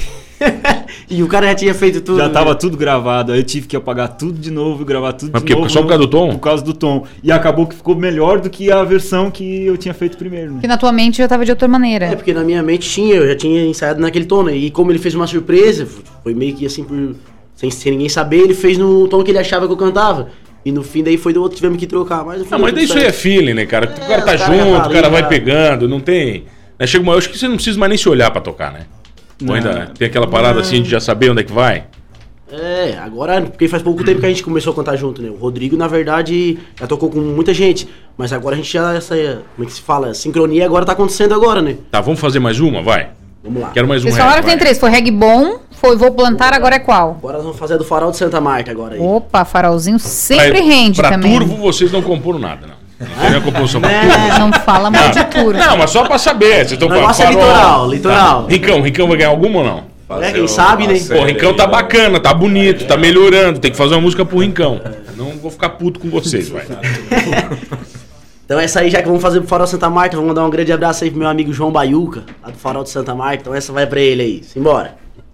E o cara já tinha feito tudo. Já tava né? tudo gravado, aí eu tive que apagar tudo de novo e gravar tudo Mas de por quê? novo. Só por causa do tom? Por causa do tom. E acabou que ficou melhor do que a versão que eu tinha feito primeiro, né? que na tua mente já tava de outra maneira. É, porque na minha mente tinha, eu já tinha ensaiado naquele tom, né? E como ele fez uma surpresa, foi meio que assim, por, sem, sem ninguém saber, ele fez no tom que ele achava que eu cantava. E no fim daí foi do outro, tivemos que trocar. Mas, no fim Não, deu mas tudo isso aí é certo. feeling, né, cara? O É, cara tá os caras já junto, tá o cara ali, vai já. pegando, não tem... Né, chega uma hora, acho que você não precisa mais nem se olhar pra tocar, né? Ou Não. ainda tem aquela parada assim de já saber onde é que vai? É, agora, porque faz pouco tempo que a gente começou a cantar junto, né? O Rodrigo, na verdade, já tocou com muita gente. Mas agora a gente já, essa, como é que se fala? Sincronia agora tá acontecendo agora, né? Tá, vamos fazer mais uma? Vai. Vamos lá. Quero mais um. Vocês falaram que tem três. Foi Reggae Bom, foi Vou Plantar, agora é qual? Agora nós vamos fazer a do Farol de Santa Marta agora aí. Opa, farolzinho sempre Aí, rende pra também. Turvo vocês não comporam nada, não. Não tem a composição pra É, Turvo. não fala mal de Turvo. Não, mas só pra saber. Vocês estão O negócio é litoral, litoral. Tá. Ricão, Ricão vai ganhar alguma ou não? É, quem sabe, né? Pô, o Rincão tá bacana, tá bonito, tá melhorando. Tem que fazer uma música pro Rincão. Não vou ficar puto com vocês, vai. Então essa aí, já que vamos fazer pro Farol de Santa Marta, vamos mandar um grande abraço aí pro meu amigo João Baiuca, lá do Farol de Santa Marta. Então essa vai pra ele aí. Simbora.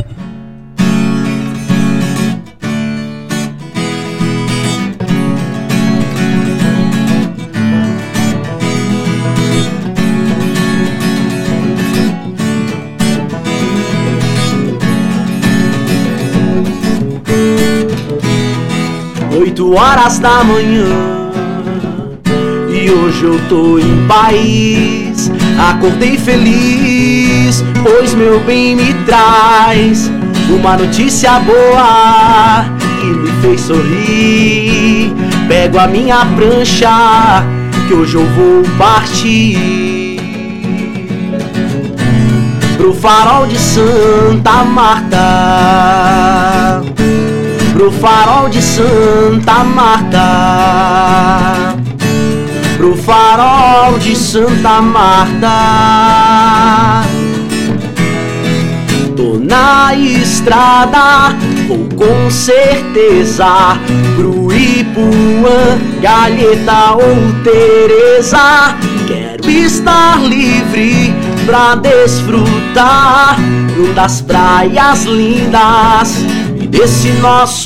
Oito horas da manhã e hoje eu tô em paz. Acordei feliz, pois meu bem me traz uma notícia boa que me fez sorrir. Pego a minha prancha, que hoje eu vou partir pro Farol de Santa Marta, pro Farol de Santa Marta, pro Farol de Santa Marta. Tô na estrada, vou com certeza pro Ipuã, Galheta ou Teresa. Quero estar livre pra desfrutar das praias lindas e desse nosso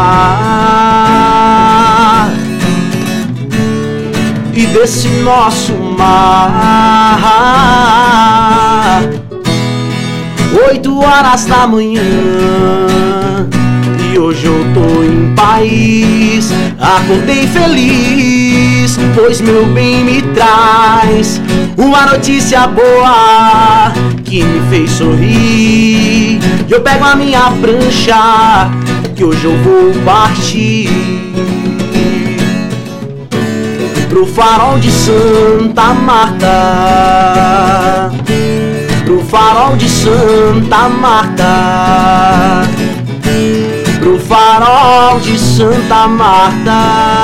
mar, e desse nosso mar. Oito horas da manhã e hoje eu tô em paz. Acordei feliz, pois meu bem me traz uma notícia boa que me fez sorrir. Eu pego a minha prancha, que hoje eu vou partir pro Farol de Santa Marta, pro Farol de Santa Marta, pro Farol de Santa Marta.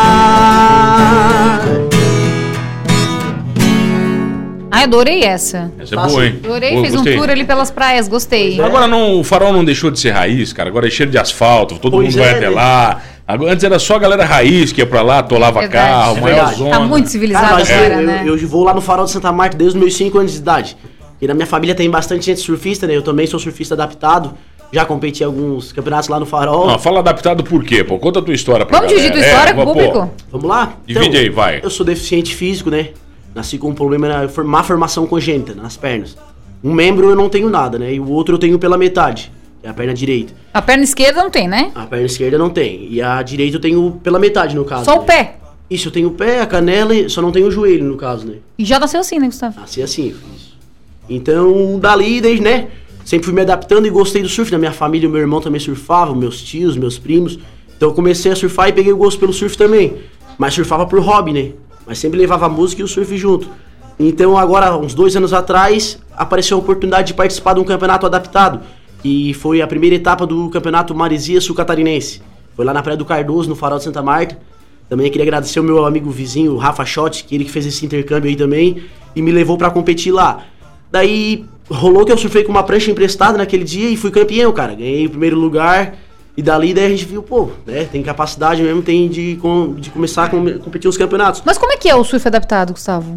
Ai, adorei essa. Essa é boa, hein? Adorei, Boa, fez gostei. um tour ali pelas praias, gostei. Agora não, o Farol não deixou de ser raiz, cara. Agora é cheiro de asfalto, todo Pois mundo vai é, até né? lá. Agora, antes era só a galera raiz que ia pra lá, atolava Verdade. carro, É maior verdade. zona. Tá muito civilizado Cara, mas agora, eu, né? eu, eu vou lá no Farol de Santa Marta desde os meus cinco anos de idade. E na minha família tem bastante gente surfista, né? Eu também sou surfista adaptado. Já competi em alguns campeonatos lá no Farol. Não, fala adaptado por quê, pô? Conta a tua história pra Vamos galera. dividir tua história É, com o pô, público? Vamos lá? Divide aí, vai. Eu sou deficiente físico, né? Nasci com um problema na for- má formação congênita nas pernas. Um membro eu não tenho nada, né? E o outro eu tenho pela metade, que é a perna direita. A perna esquerda não tem, né? A perna esquerda não tem. E a direita eu tenho pela metade, no caso. Só o né? pé. Isso, eu tenho o pé, a canela, e só não tenho o joelho, no caso, né? E já nasceu assim, né, Gustavo? Nasci assim, isso. Então, dali, desde, né? Sempre fui me adaptando e gostei do surf. Na minha família, meu irmão também surfava, meus tios, meus primos. Então eu comecei a surfar e peguei o gosto pelo surf também. Mas surfava por hobby, né? Mas sempre levava a música e o surf junto. Então agora, uns dois anos atrás, apareceu a oportunidade de participar de um campeonato adaptado. Que foi a primeira etapa do campeonato Maresia Sul Catarinense. Foi lá na Praia do Cardoso, no Farol de Santa Marta. Também queria agradecer o meu amigo vizinho, o Rafa Schott, que ele que fez esse intercâmbio aí também. E me levou pra competir lá. Daí rolou que eu surfei com uma prancha emprestada naquele dia e fui campeão, cara. Ganhei o primeiro lugar. E dali daí a gente viu, pô, né? Tem capacidade mesmo, tem de, com, de começar a com- competir nos campeonatos. Mas como é que é o surf adaptado, Gustavo?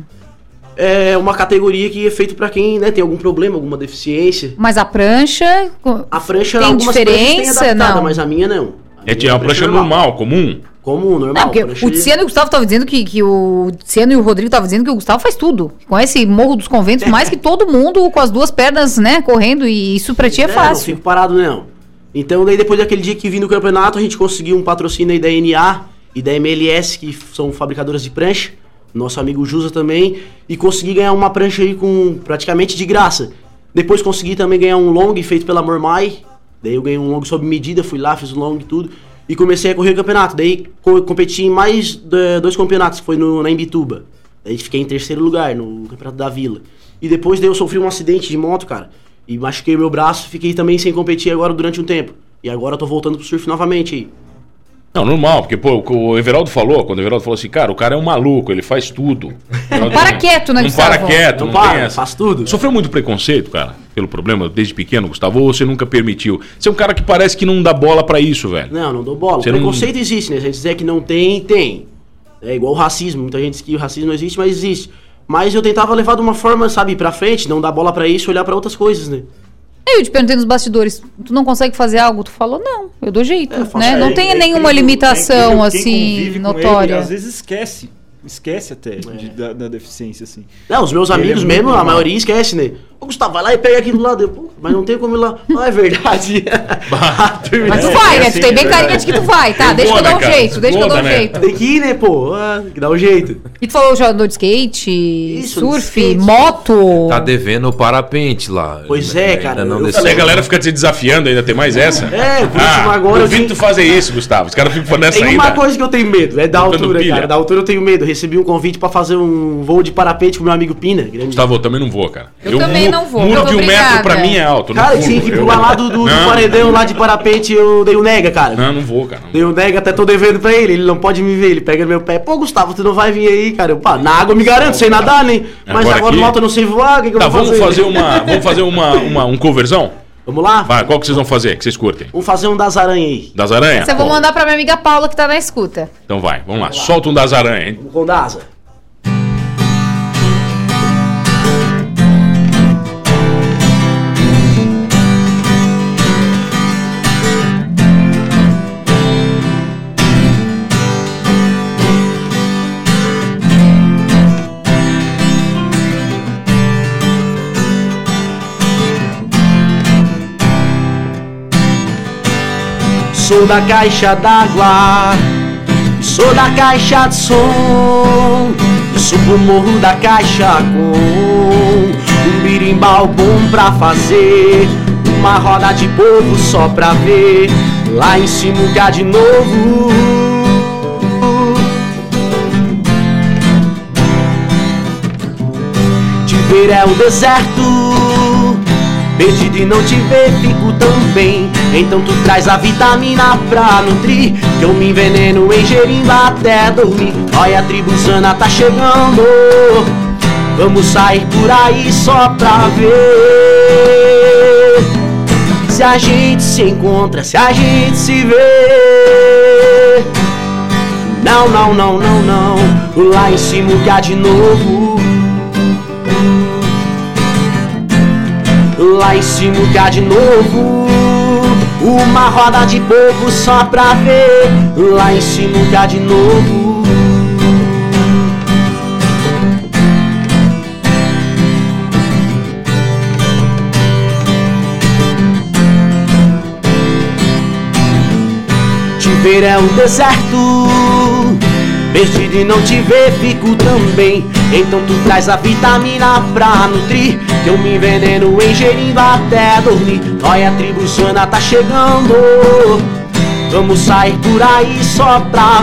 É uma categoria que é feito pra quem, né, tem algum problema, alguma deficiência. Mas a prancha... A prancha, tem algumas pranchas têm diferença? adaptada, Não. mas a minha não. A É, tinha uma prancha normal, comum? Comum, normal. Não, porque prancha o de- Tiziano e o Gustavo estavam dizendo que, que o Tiziano e o Rodrigo estavam dizendo que o Gustavo faz tudo. Conhece Morro dos Conventos mais que todo mundo com as duas pernas, né, correndo. E isso pra ti é Não fácil. fico parado não. Então daí depois daquele dia que vim no campeonato, a gente conseguiu um patrocínio aí da N A e da M L S, que são fabricadoras de prancha. Nosso amigo Jusa também. E consegui ganhar uma prancha aí com praticamente de graça. Depois consegui também ganhar um long feito pela Mormai, Daí eu ganhei um longo sob medida, fui lá, fiz o longo e tudo. E comecei a correr o campeonato. Daí co- competi em mais de, dois campeonatos, que foi no, na Imbituba. Daí fiquei em terceiro lugar no campeonato da Vila. E depois daí eu sofri um acidente de moto, cara. E machuquei meu braço, fiquei também sem competir agora durante um tempo. E agora eu tô voltando pro surf novamente aí. Não, normal, porque pô, o Everaldo falou, quando o Everaldo falou assim, cara, o cara é um maluco, ele faz tudo. Não para quieto, né, Não Gustavo? para quieto, Não não, para, tem essa. faz tudo. Sofreu muito preconceito, cara, pelo problema desde pequeno, Gustavo, ou você nunca permitiu? Você é um cara que parece que não dá bola pra isso, velho. Não, não dou bola. Você o preconceito não... existe, né? Se a gente dizer que não tem, tem. É igual o racismo. Muita gente diz que o racismo não existe, mas existe. Mas eu tentava levar de uma forma, sabe, pra frente, não dar bola pra isso, olhar pra outras coisas, né? Eu te perguntei nos bastidores, tu não consegue fazer algo? Tu falou, não, eu dou jeito, É, faço- né? é, Não tem é nenhuma incrível, limitação, é incrível quem assim, convive com notória. ele, às vezes esquece. Esquece até de- da, da deficiência, assim. Não, os meus Ele amigos é mesmo, muito a normal. maioria esquece, né? Ô, Gustavo, vai lá e pega aquilo lá. Eu, Pô, mas não tem como ir lá. Ah, é verdade. Mas tu vai, né? Tu tem bem carinha de que tu vai, tá? Deixa que eu dar um jeito, deixa que eu dar um jeito. Tem que ir, né, pô? Ah, tem que dar um jeito. E tu falou já andou de skate, Isso, de surf, skate. moto. Tá devendo o parapente lá. Pois é, Ainda cara, não eu desceu. A galera fica te desafiando ainda, tem mais essa? É, por último ah, agora eu duvido tenho- tu fazer isso, Gustavo. Os caras ficam falando nessa Tem ainda. uma coisa que eu tenho medo, é da Botando altura, pilha. cara. Da altura eu tenho medo. Eu recebi um convite pra fazer um voo de parapente com meu amigo Pina. Grande. Gustavo, eu também não vou, cara. Eu também não vou, Muro muito de um metro obrigada. pra mim é alto. eu não Cara, pulo, tinha que eu- pular lá do, do, do Não, paredão lá de parapente, eu dei o nega, cara. Não, não vou, cara. Dei o nega, até tô devendo pra ele, ele não pode me ver, ele pega no meu pé. Pô, Gustavo, tu não vai vir aí, cara. Eu, pá, na água eu me garanto, sei nadar, né? Mas Agora agora aqui- no alto eu não sei voar, o que, que Tá, eu vou vamos fazer? fazer uma. Vamos fazer uma, uma- um coverzão? Vamos lá? Vai, qual que vocês vão fazer? Que vocês curtem? Vamos fazer um das aranhas aí. Das aranhas? Você vou mandar pra minha amiga Paula que tá na escuta. Então vai, vamos lá. Solta um das aranhas, hein? Vamos com da asa. Sou da caixa d'água, sou da caixa de som. Subo o morro da caixa com um birimbau bom pra fazer uma roda de povo só pra ver lá em cima o gá de novo. Te ver é um deserto, perdido e não te ver fico tão bem. Então tu traz a vitamina pra nutrir, que eu me enveneno ingerindo até dormir. Olha, a tribuzana tá chegando, vamos sair por aí só pra ver se a gente se encontra, se a gente se vê. Não, não, não, não, não, lá em cima o que há de novo. Lá em cima o que há de novo, uma roda de povo só pra ver. Lá em cima o que há de novo. Te ver é um deserto, perdido e não te ver fico também. Então tu traz a vitamina pra nutrir, que eu me enveneno ingerindo até dormir. Olha, a tribuzana tá chegando, vamos sair por aí só pra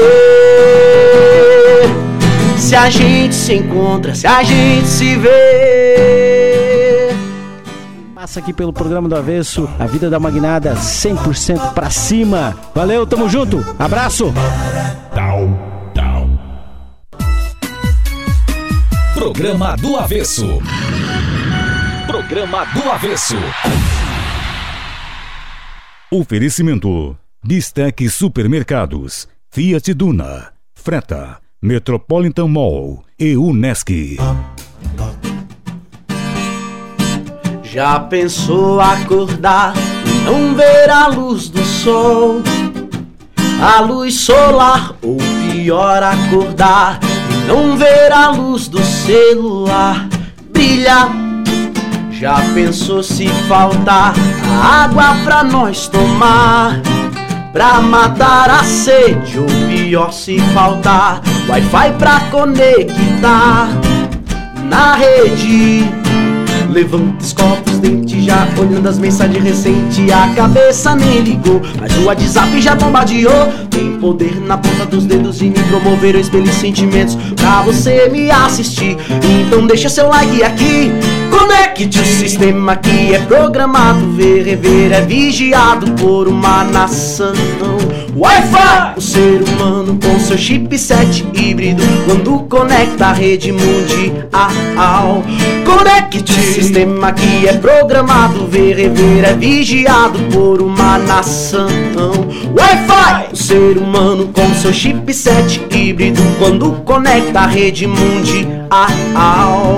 ver se a gente se encontra, se a gente se vê. Passa aqui pelo programa do Avesso, a vida da magnada cem por cento pra cima. Valeu, tamo junto, abraço. Tau, tau. Programa do Avesso. Programa do Avesso. Oferecimento: Bistec Supermercados, Fiat Duna, Freta, Metropolitan Mall e Unesc. Já pensou acordar e não ver a luz do sol, a luz solar, ou pior acordar e não ver a luz do celular brilhar? Já pensou se faltar a água pra nós tomar, pra matar a sede, ou pior se faltar Wi-Fi pra conectar na rede? Levanta os copos, dente já olhando as mensagens recentes. A cabeça nem ligou, mas o WhatsApp já bombardeou. Tem poder na ponta dos dedos e me promover eu espelho sentimentos pra você me assistir. Então deixa seu like aqui. Conecte o sistema que é programado, ver, rever, é vigiado por uma nação. Wi-Fi! O ser humano com seu chipset híbrido, quando conecta a rede mundial. Conecte o sistema que é programado, ver, rever, é vigiado por uma nação. Wi-Fi! O ser humano com seu chipset híbrido, quando conecta a rede mundial.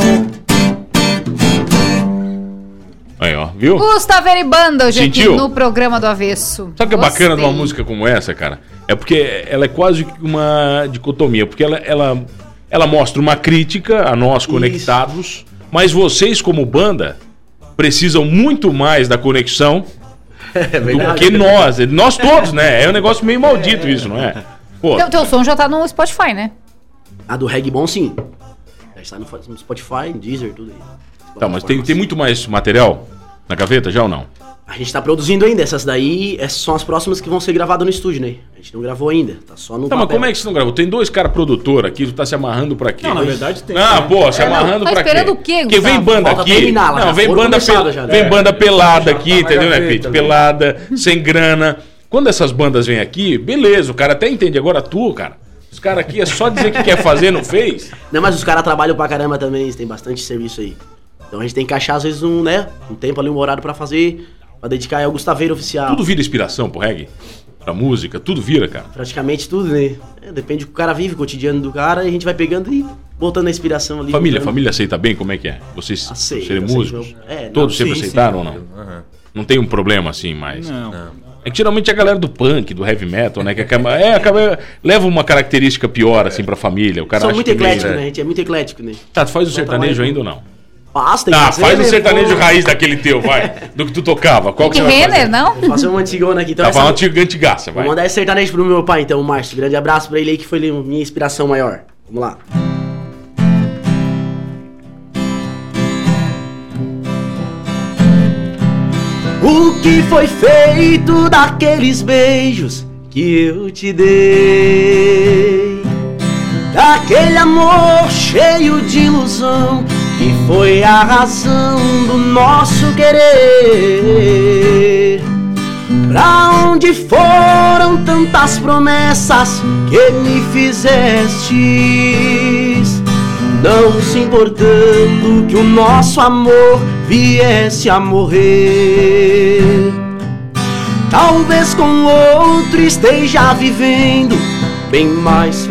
Aí, ó, viu? Gustaveira e Banda hoje Sentiu? aqui no programa do Avesso. Sabe o que é Gostei. bacana de uma música como essa, cara? É porque ela é quase uma dicotomia, porque ela, ela, ela mostra uma crítica a nós conectados, isso. Mas vocês como banda precisam muito mais da conexão é do que nós. Nós todos, né? É um negócio meio maldito isso, não é? Pô. Teu, teu som já tá no Spotify, né? A do Reggae Bom, sim. Já está no Spotify, Deezer, tudo aí. Tá, mas tem, tem muito mais material na gaveta já ou não? A gente tá produzindo ainda, essas daí essas são as próximas que vão ser gravadas no estúdio, né? A gente não gravou ainda, tá só no Tá, papel. mas como é que você não gravou? Tem dois caras produtor aqui, tu tá se amarrando pra quê? Não, na verdade tem. Ah, pô, se É, amarrando tá pra quê? esperando o quê, Porque vem Gustavo? banda Falta aqui. terminar, lá Não, já vem foram banda, começadas pel... já, né? vem banda pelada Já aqui, tá na entendeu, né, gaveta, Pete? né? Pelada, sem grana. Quando essas bandas vêm aqui, beleza, o cara até entende. Agora tu, cara, os caras aqui é só dizer que quer fazer, não fez? Não, mas os caras trabalham pra caramba também, tem bastante serviço aí. Então a gente tem que achar, às vezes, um, né, um tempo ali, um horário pra fazer, pra dedicar aí ao Gustaveiro Oficial. Tudo vira inspiração pro reggae? Pra música? Tudo vira, cara? Praticamente tudo, né? É, depende do que o cara vive, o cotidiano do cara, e a gente vai pegando e botando a inspiração ali. Família, botando. família aceita bem? Como é que é? Vocês Aceita, serem aceita, músicos? meu- é, não, Todos sim, sempre sim. aceitaram ou não? Aham. Não tem um problema assim, mas... Não. É que geralmente a galera do punk, do heavy metal, né? Que acaba, é, acaba, leva uma característica pior, assim, pra família. O cara São acha muito que meio- ecléticos, né? A gente é muito eclético, né? Tá, tu faz o Não sertanejo trabalha ainda com- ou não? Faz, tem que Ah, fazer, faz o né, sertanejo pô? raiz daquele teu, vai. Do que tu tocava. Qual que Que você vai Renner, fazer? não? Vou fazer uma antigona aqui. Então Tá essa- falando antiga antigaça, vai. Vou mandar esse sertanejo pro meu pai, então, o Márcio. Grande abraço pra ele aí, que foi ele, minha inspiração maior. Vamos lá. O que foi feito daqueles beijos que eu te dei? Daquele amor cheio de ilusão que foi a razão do nosso querer. Pra onde foram tantas promessas que me fizestes? Não se importando que o nosso amor viesse a morrer. Talvez com outro esteja vivendo bem mais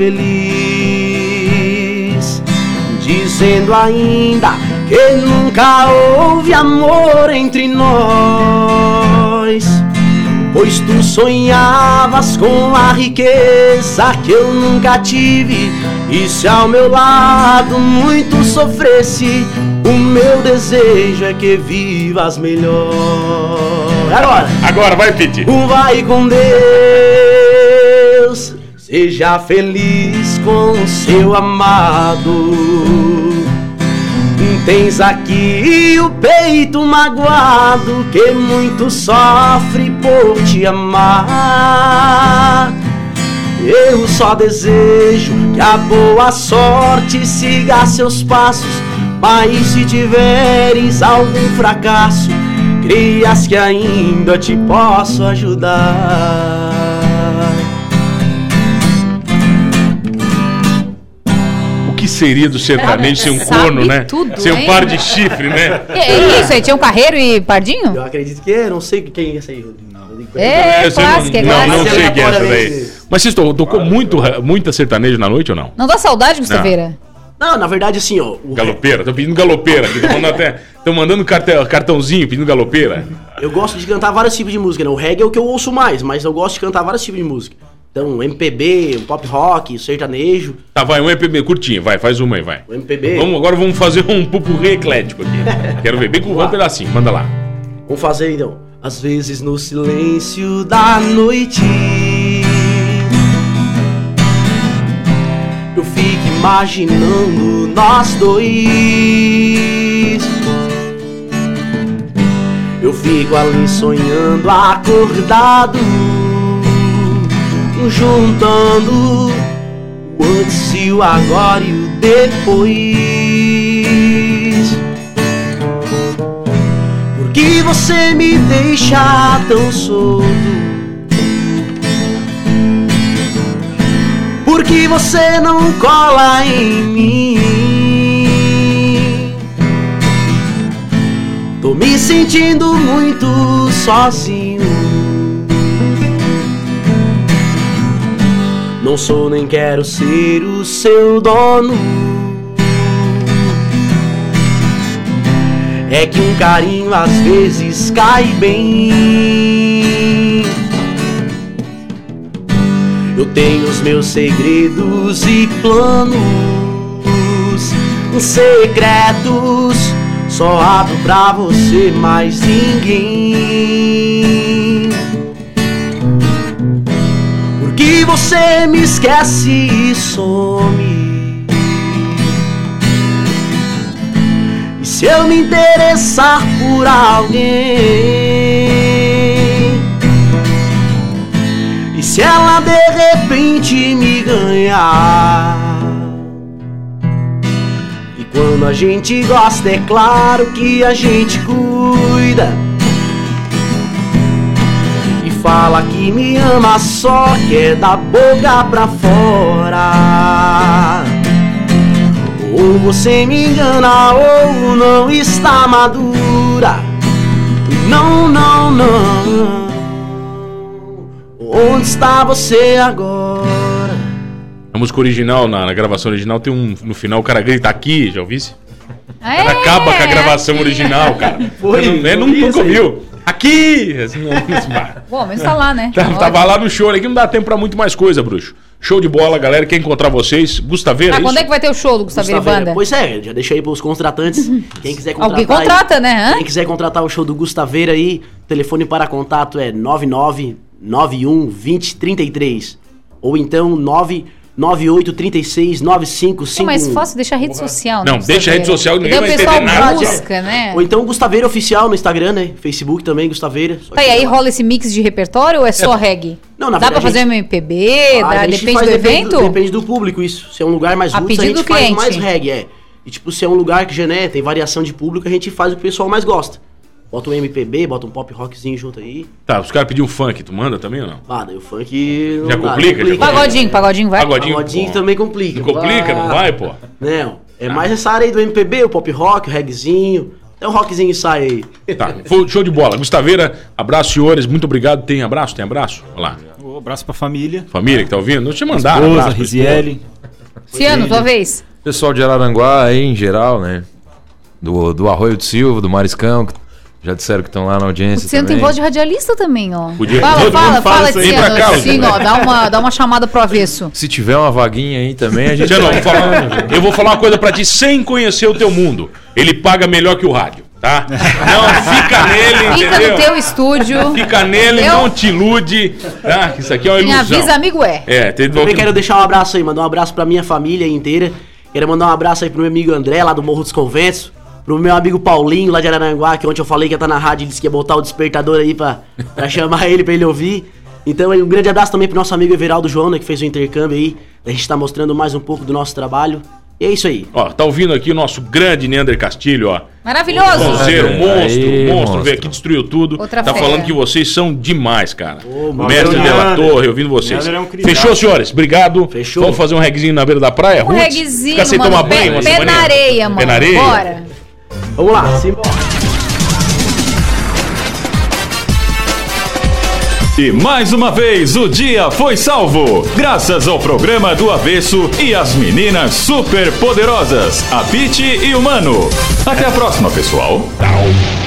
feliz, dizendo ainda que nunca houve amor entre nós. Pois tu sonhavas com a riqueza que eu nunca tive, e se ao meu lado muito sofresse, o meu desejo é que vivas melhor. Agora! Agora, vai, Pete. Vai com Deus, seja feliz com o seu amado. Tens aqui o peito magoado que muito sofre por te amar. Eu só desejo que a boa sorte siga seus passos, mas se tiveres algum fracasso, crias que ainda te posso ajudar. O que seria do sertanejo sem um Sabe corno, né? tudo, sem um hein? par de chifre, né? Que é isso aí? Tinha um Carreiro e Pardinho? Eu acredito que é, não sei quem é esse aí, Rodrigo. É, Eu sei, clássico, é não, não, clássico. não sei quem é essa daí. Mas vocês to- tocou muito, muita sertanejo na noite ou não? Não dá saudade, Gustaveira? Não, na verdade, assim, ó. o- Galopeira? Tô pedindo galopeira aqui. Tô mandando, até, tô mandando cartel- cartãozinho pedindo galopeira. Eu gosto de cantar vários tipos de música, né? O reggae é o que eu ouço mais, mas eu gosto de cantar vários tipos de música. Então, M P B, pop rock, sertanejo. Tá, vai, um M P B curtinho, vai, faz uma aí, vai. O M P B. Vamos, agora vamos fazer um pupurri eclético aqui. Quero ver, bem com um pedacinho, manda lá. Vamos fazer então. Às vezes no silêncio da noite eu fico imaginando nós dois, fico ali sonhando acordado, juntando o antes e o agora e o depois. Por que você me deixa tão solto? Por que você não cola em mim? Tô me sentindo muito sozinho. Não sou nem quero ser o seu dono. É que um carinho às vezes cai bem. Eu tenho os meus segredos e planos secretos, só abro pra você, mais ninguém. Porque você me esquece e some. E se eu me interessar por alguém, e se ela de repente me ganhar? E quando a gente gosta, é claro que a gente cuida. E fala que me ama, só que é da boca pra fora. Ou você me engana ou não está madura. Não, não, não. Onde está você agora? A música original, na, na gravação original, tem um. No final o cara grita aqui, já ouviu isso? É, acaba com a gravação original, cara. Foi, não, é, não, nunca ouviu. Aqui! Assim, não, bom, mas tá lá, né? Tá, tava lá no show, aqui não dá tempo pra muito mais coisa, bruxo. Show de bola, galera. Quer encontrar vocês? Gustaveira, ah, é quando isso? é que vai ter o show do Gustaveira e Banda? Pois é, já deixei aí pros contratantes. Quem quiser contratar. Alguém contrata, aí, né? Hã? Quem quiser contratar o show do Gustaveira aí, o telefone para contato é nove nove nove um dois zero três três. Ou então nove nove oito três seis nove cinco cinco um. É mais fácil deixar a rede social, né? Não, deixa a rede social, ninguém Daí vai o pessoal entender nada. busca, né? Ou então Gustaveira Oficial no Instagram, né? Facebook também, Gustaveira. Tá, e aí rola esse mix de repertório ou é só reggae? Não, na dá verdade, pra fazer a gente- um M P B? Ah, dá- a gente depende faz do depende evento? Depende do público, isso. Se é um lugar mais A roots, a, pedido gente do faz cliente. mais reggae, é. E tipo, se é um lugar que já, né, tem variação de público, a gente faz o que o pessoal mais gosta. Bota um M P B, bota um pop rockzinho junto aí. Tá, os caras pediram funk, tu manda também ou não? Ah, daí o funk... Já não dá, complica, já Pagodinho, pagodinho vai? Pagodinho, Pagodinho pô. também complica. Não complica, não vai, pô? Não, é mais essa área aí do M P B, o pop rock, o reggaezinho. Até o rockzinho sai aí. Tá, foi show de bola. Gustaveira, abraço, senhores. Muito obrigado. Tem abraço? Tem abraço? Olha lá. Um abraço pra família. Família que tá ouvindo? Deixa eu mandar. Esposa, abraço pra Risiele. Ciano, tua vez. Pessoal de Araranguá aí em geral, né? Do, do Arroio do Silva, do Mariscão, que já disseram que estão lá na O audiência Ciano tem também. voz de radialista também, ó. Podia- Fala, todo fala, mundo fala fala, isso aí. Vem pra cá, Ciano. Sim, Luciano. ó, dá uma, dá uma chamada pro avesso. Se tiver uma vaguinha aí também, a gente... Ciano, eu vou falar- eu vou falar uma coisa pra ti sem conhecer o teu mundo. Ele paga melhor que o rádio, tá? Não, fica nele, Fica entendeu? no teu estúdio. Fica nele, entendeu? não te ilude. Tá? Isso aqui é uma Me ilusão. avisa, amigo, é. É, tem Também quero deixar um abraço aí, mandar um abraço pra minha família inteira. Quero mandar um abraço aí pro meu amigo André, lá do Morro dos Conventos. Pro meu amigo Paulinho, lá de Araranguá, que ontem eu falei que ia estar na rádio, ele disse que ia botar o despertador aí pra, pra chamar ele, pra ele ouvir. Então aí um grande abraço também pro nosso amigo Everaldo João, né, que fez o intercâmbio aí. A gente tá mostrando mais um pouco do nosso trabalho. E é isso aí. Ó, tá ouvindo aqui o nosso grande Neander Castilho, ó. Maravilhoso. Sonzeiro, Aí, monstro, monstro, monstro. veio aqui, destruiu tudo. Outra tá fera. falando que vocês são demais, cara. Ô, Mestre Neander. Della Torre, ouvindo vocês. Neander é um queridaço. Fechou, senhores? Obrigado. Fechou. Vamos fazer um reguezinho na beira da praia? Um Roots? reguezinho, Ficar sem mano. tomar Pé, banho uma pé semaninha? na areia, mano. Pé na areia? Bora. Vamos lá, simbora. E mais uma vez o dia foi salvo, graças ao programa do Avesso e às meninas super poderosas, a Pete e o Mano. Até a próxima, pessoal. Tchau.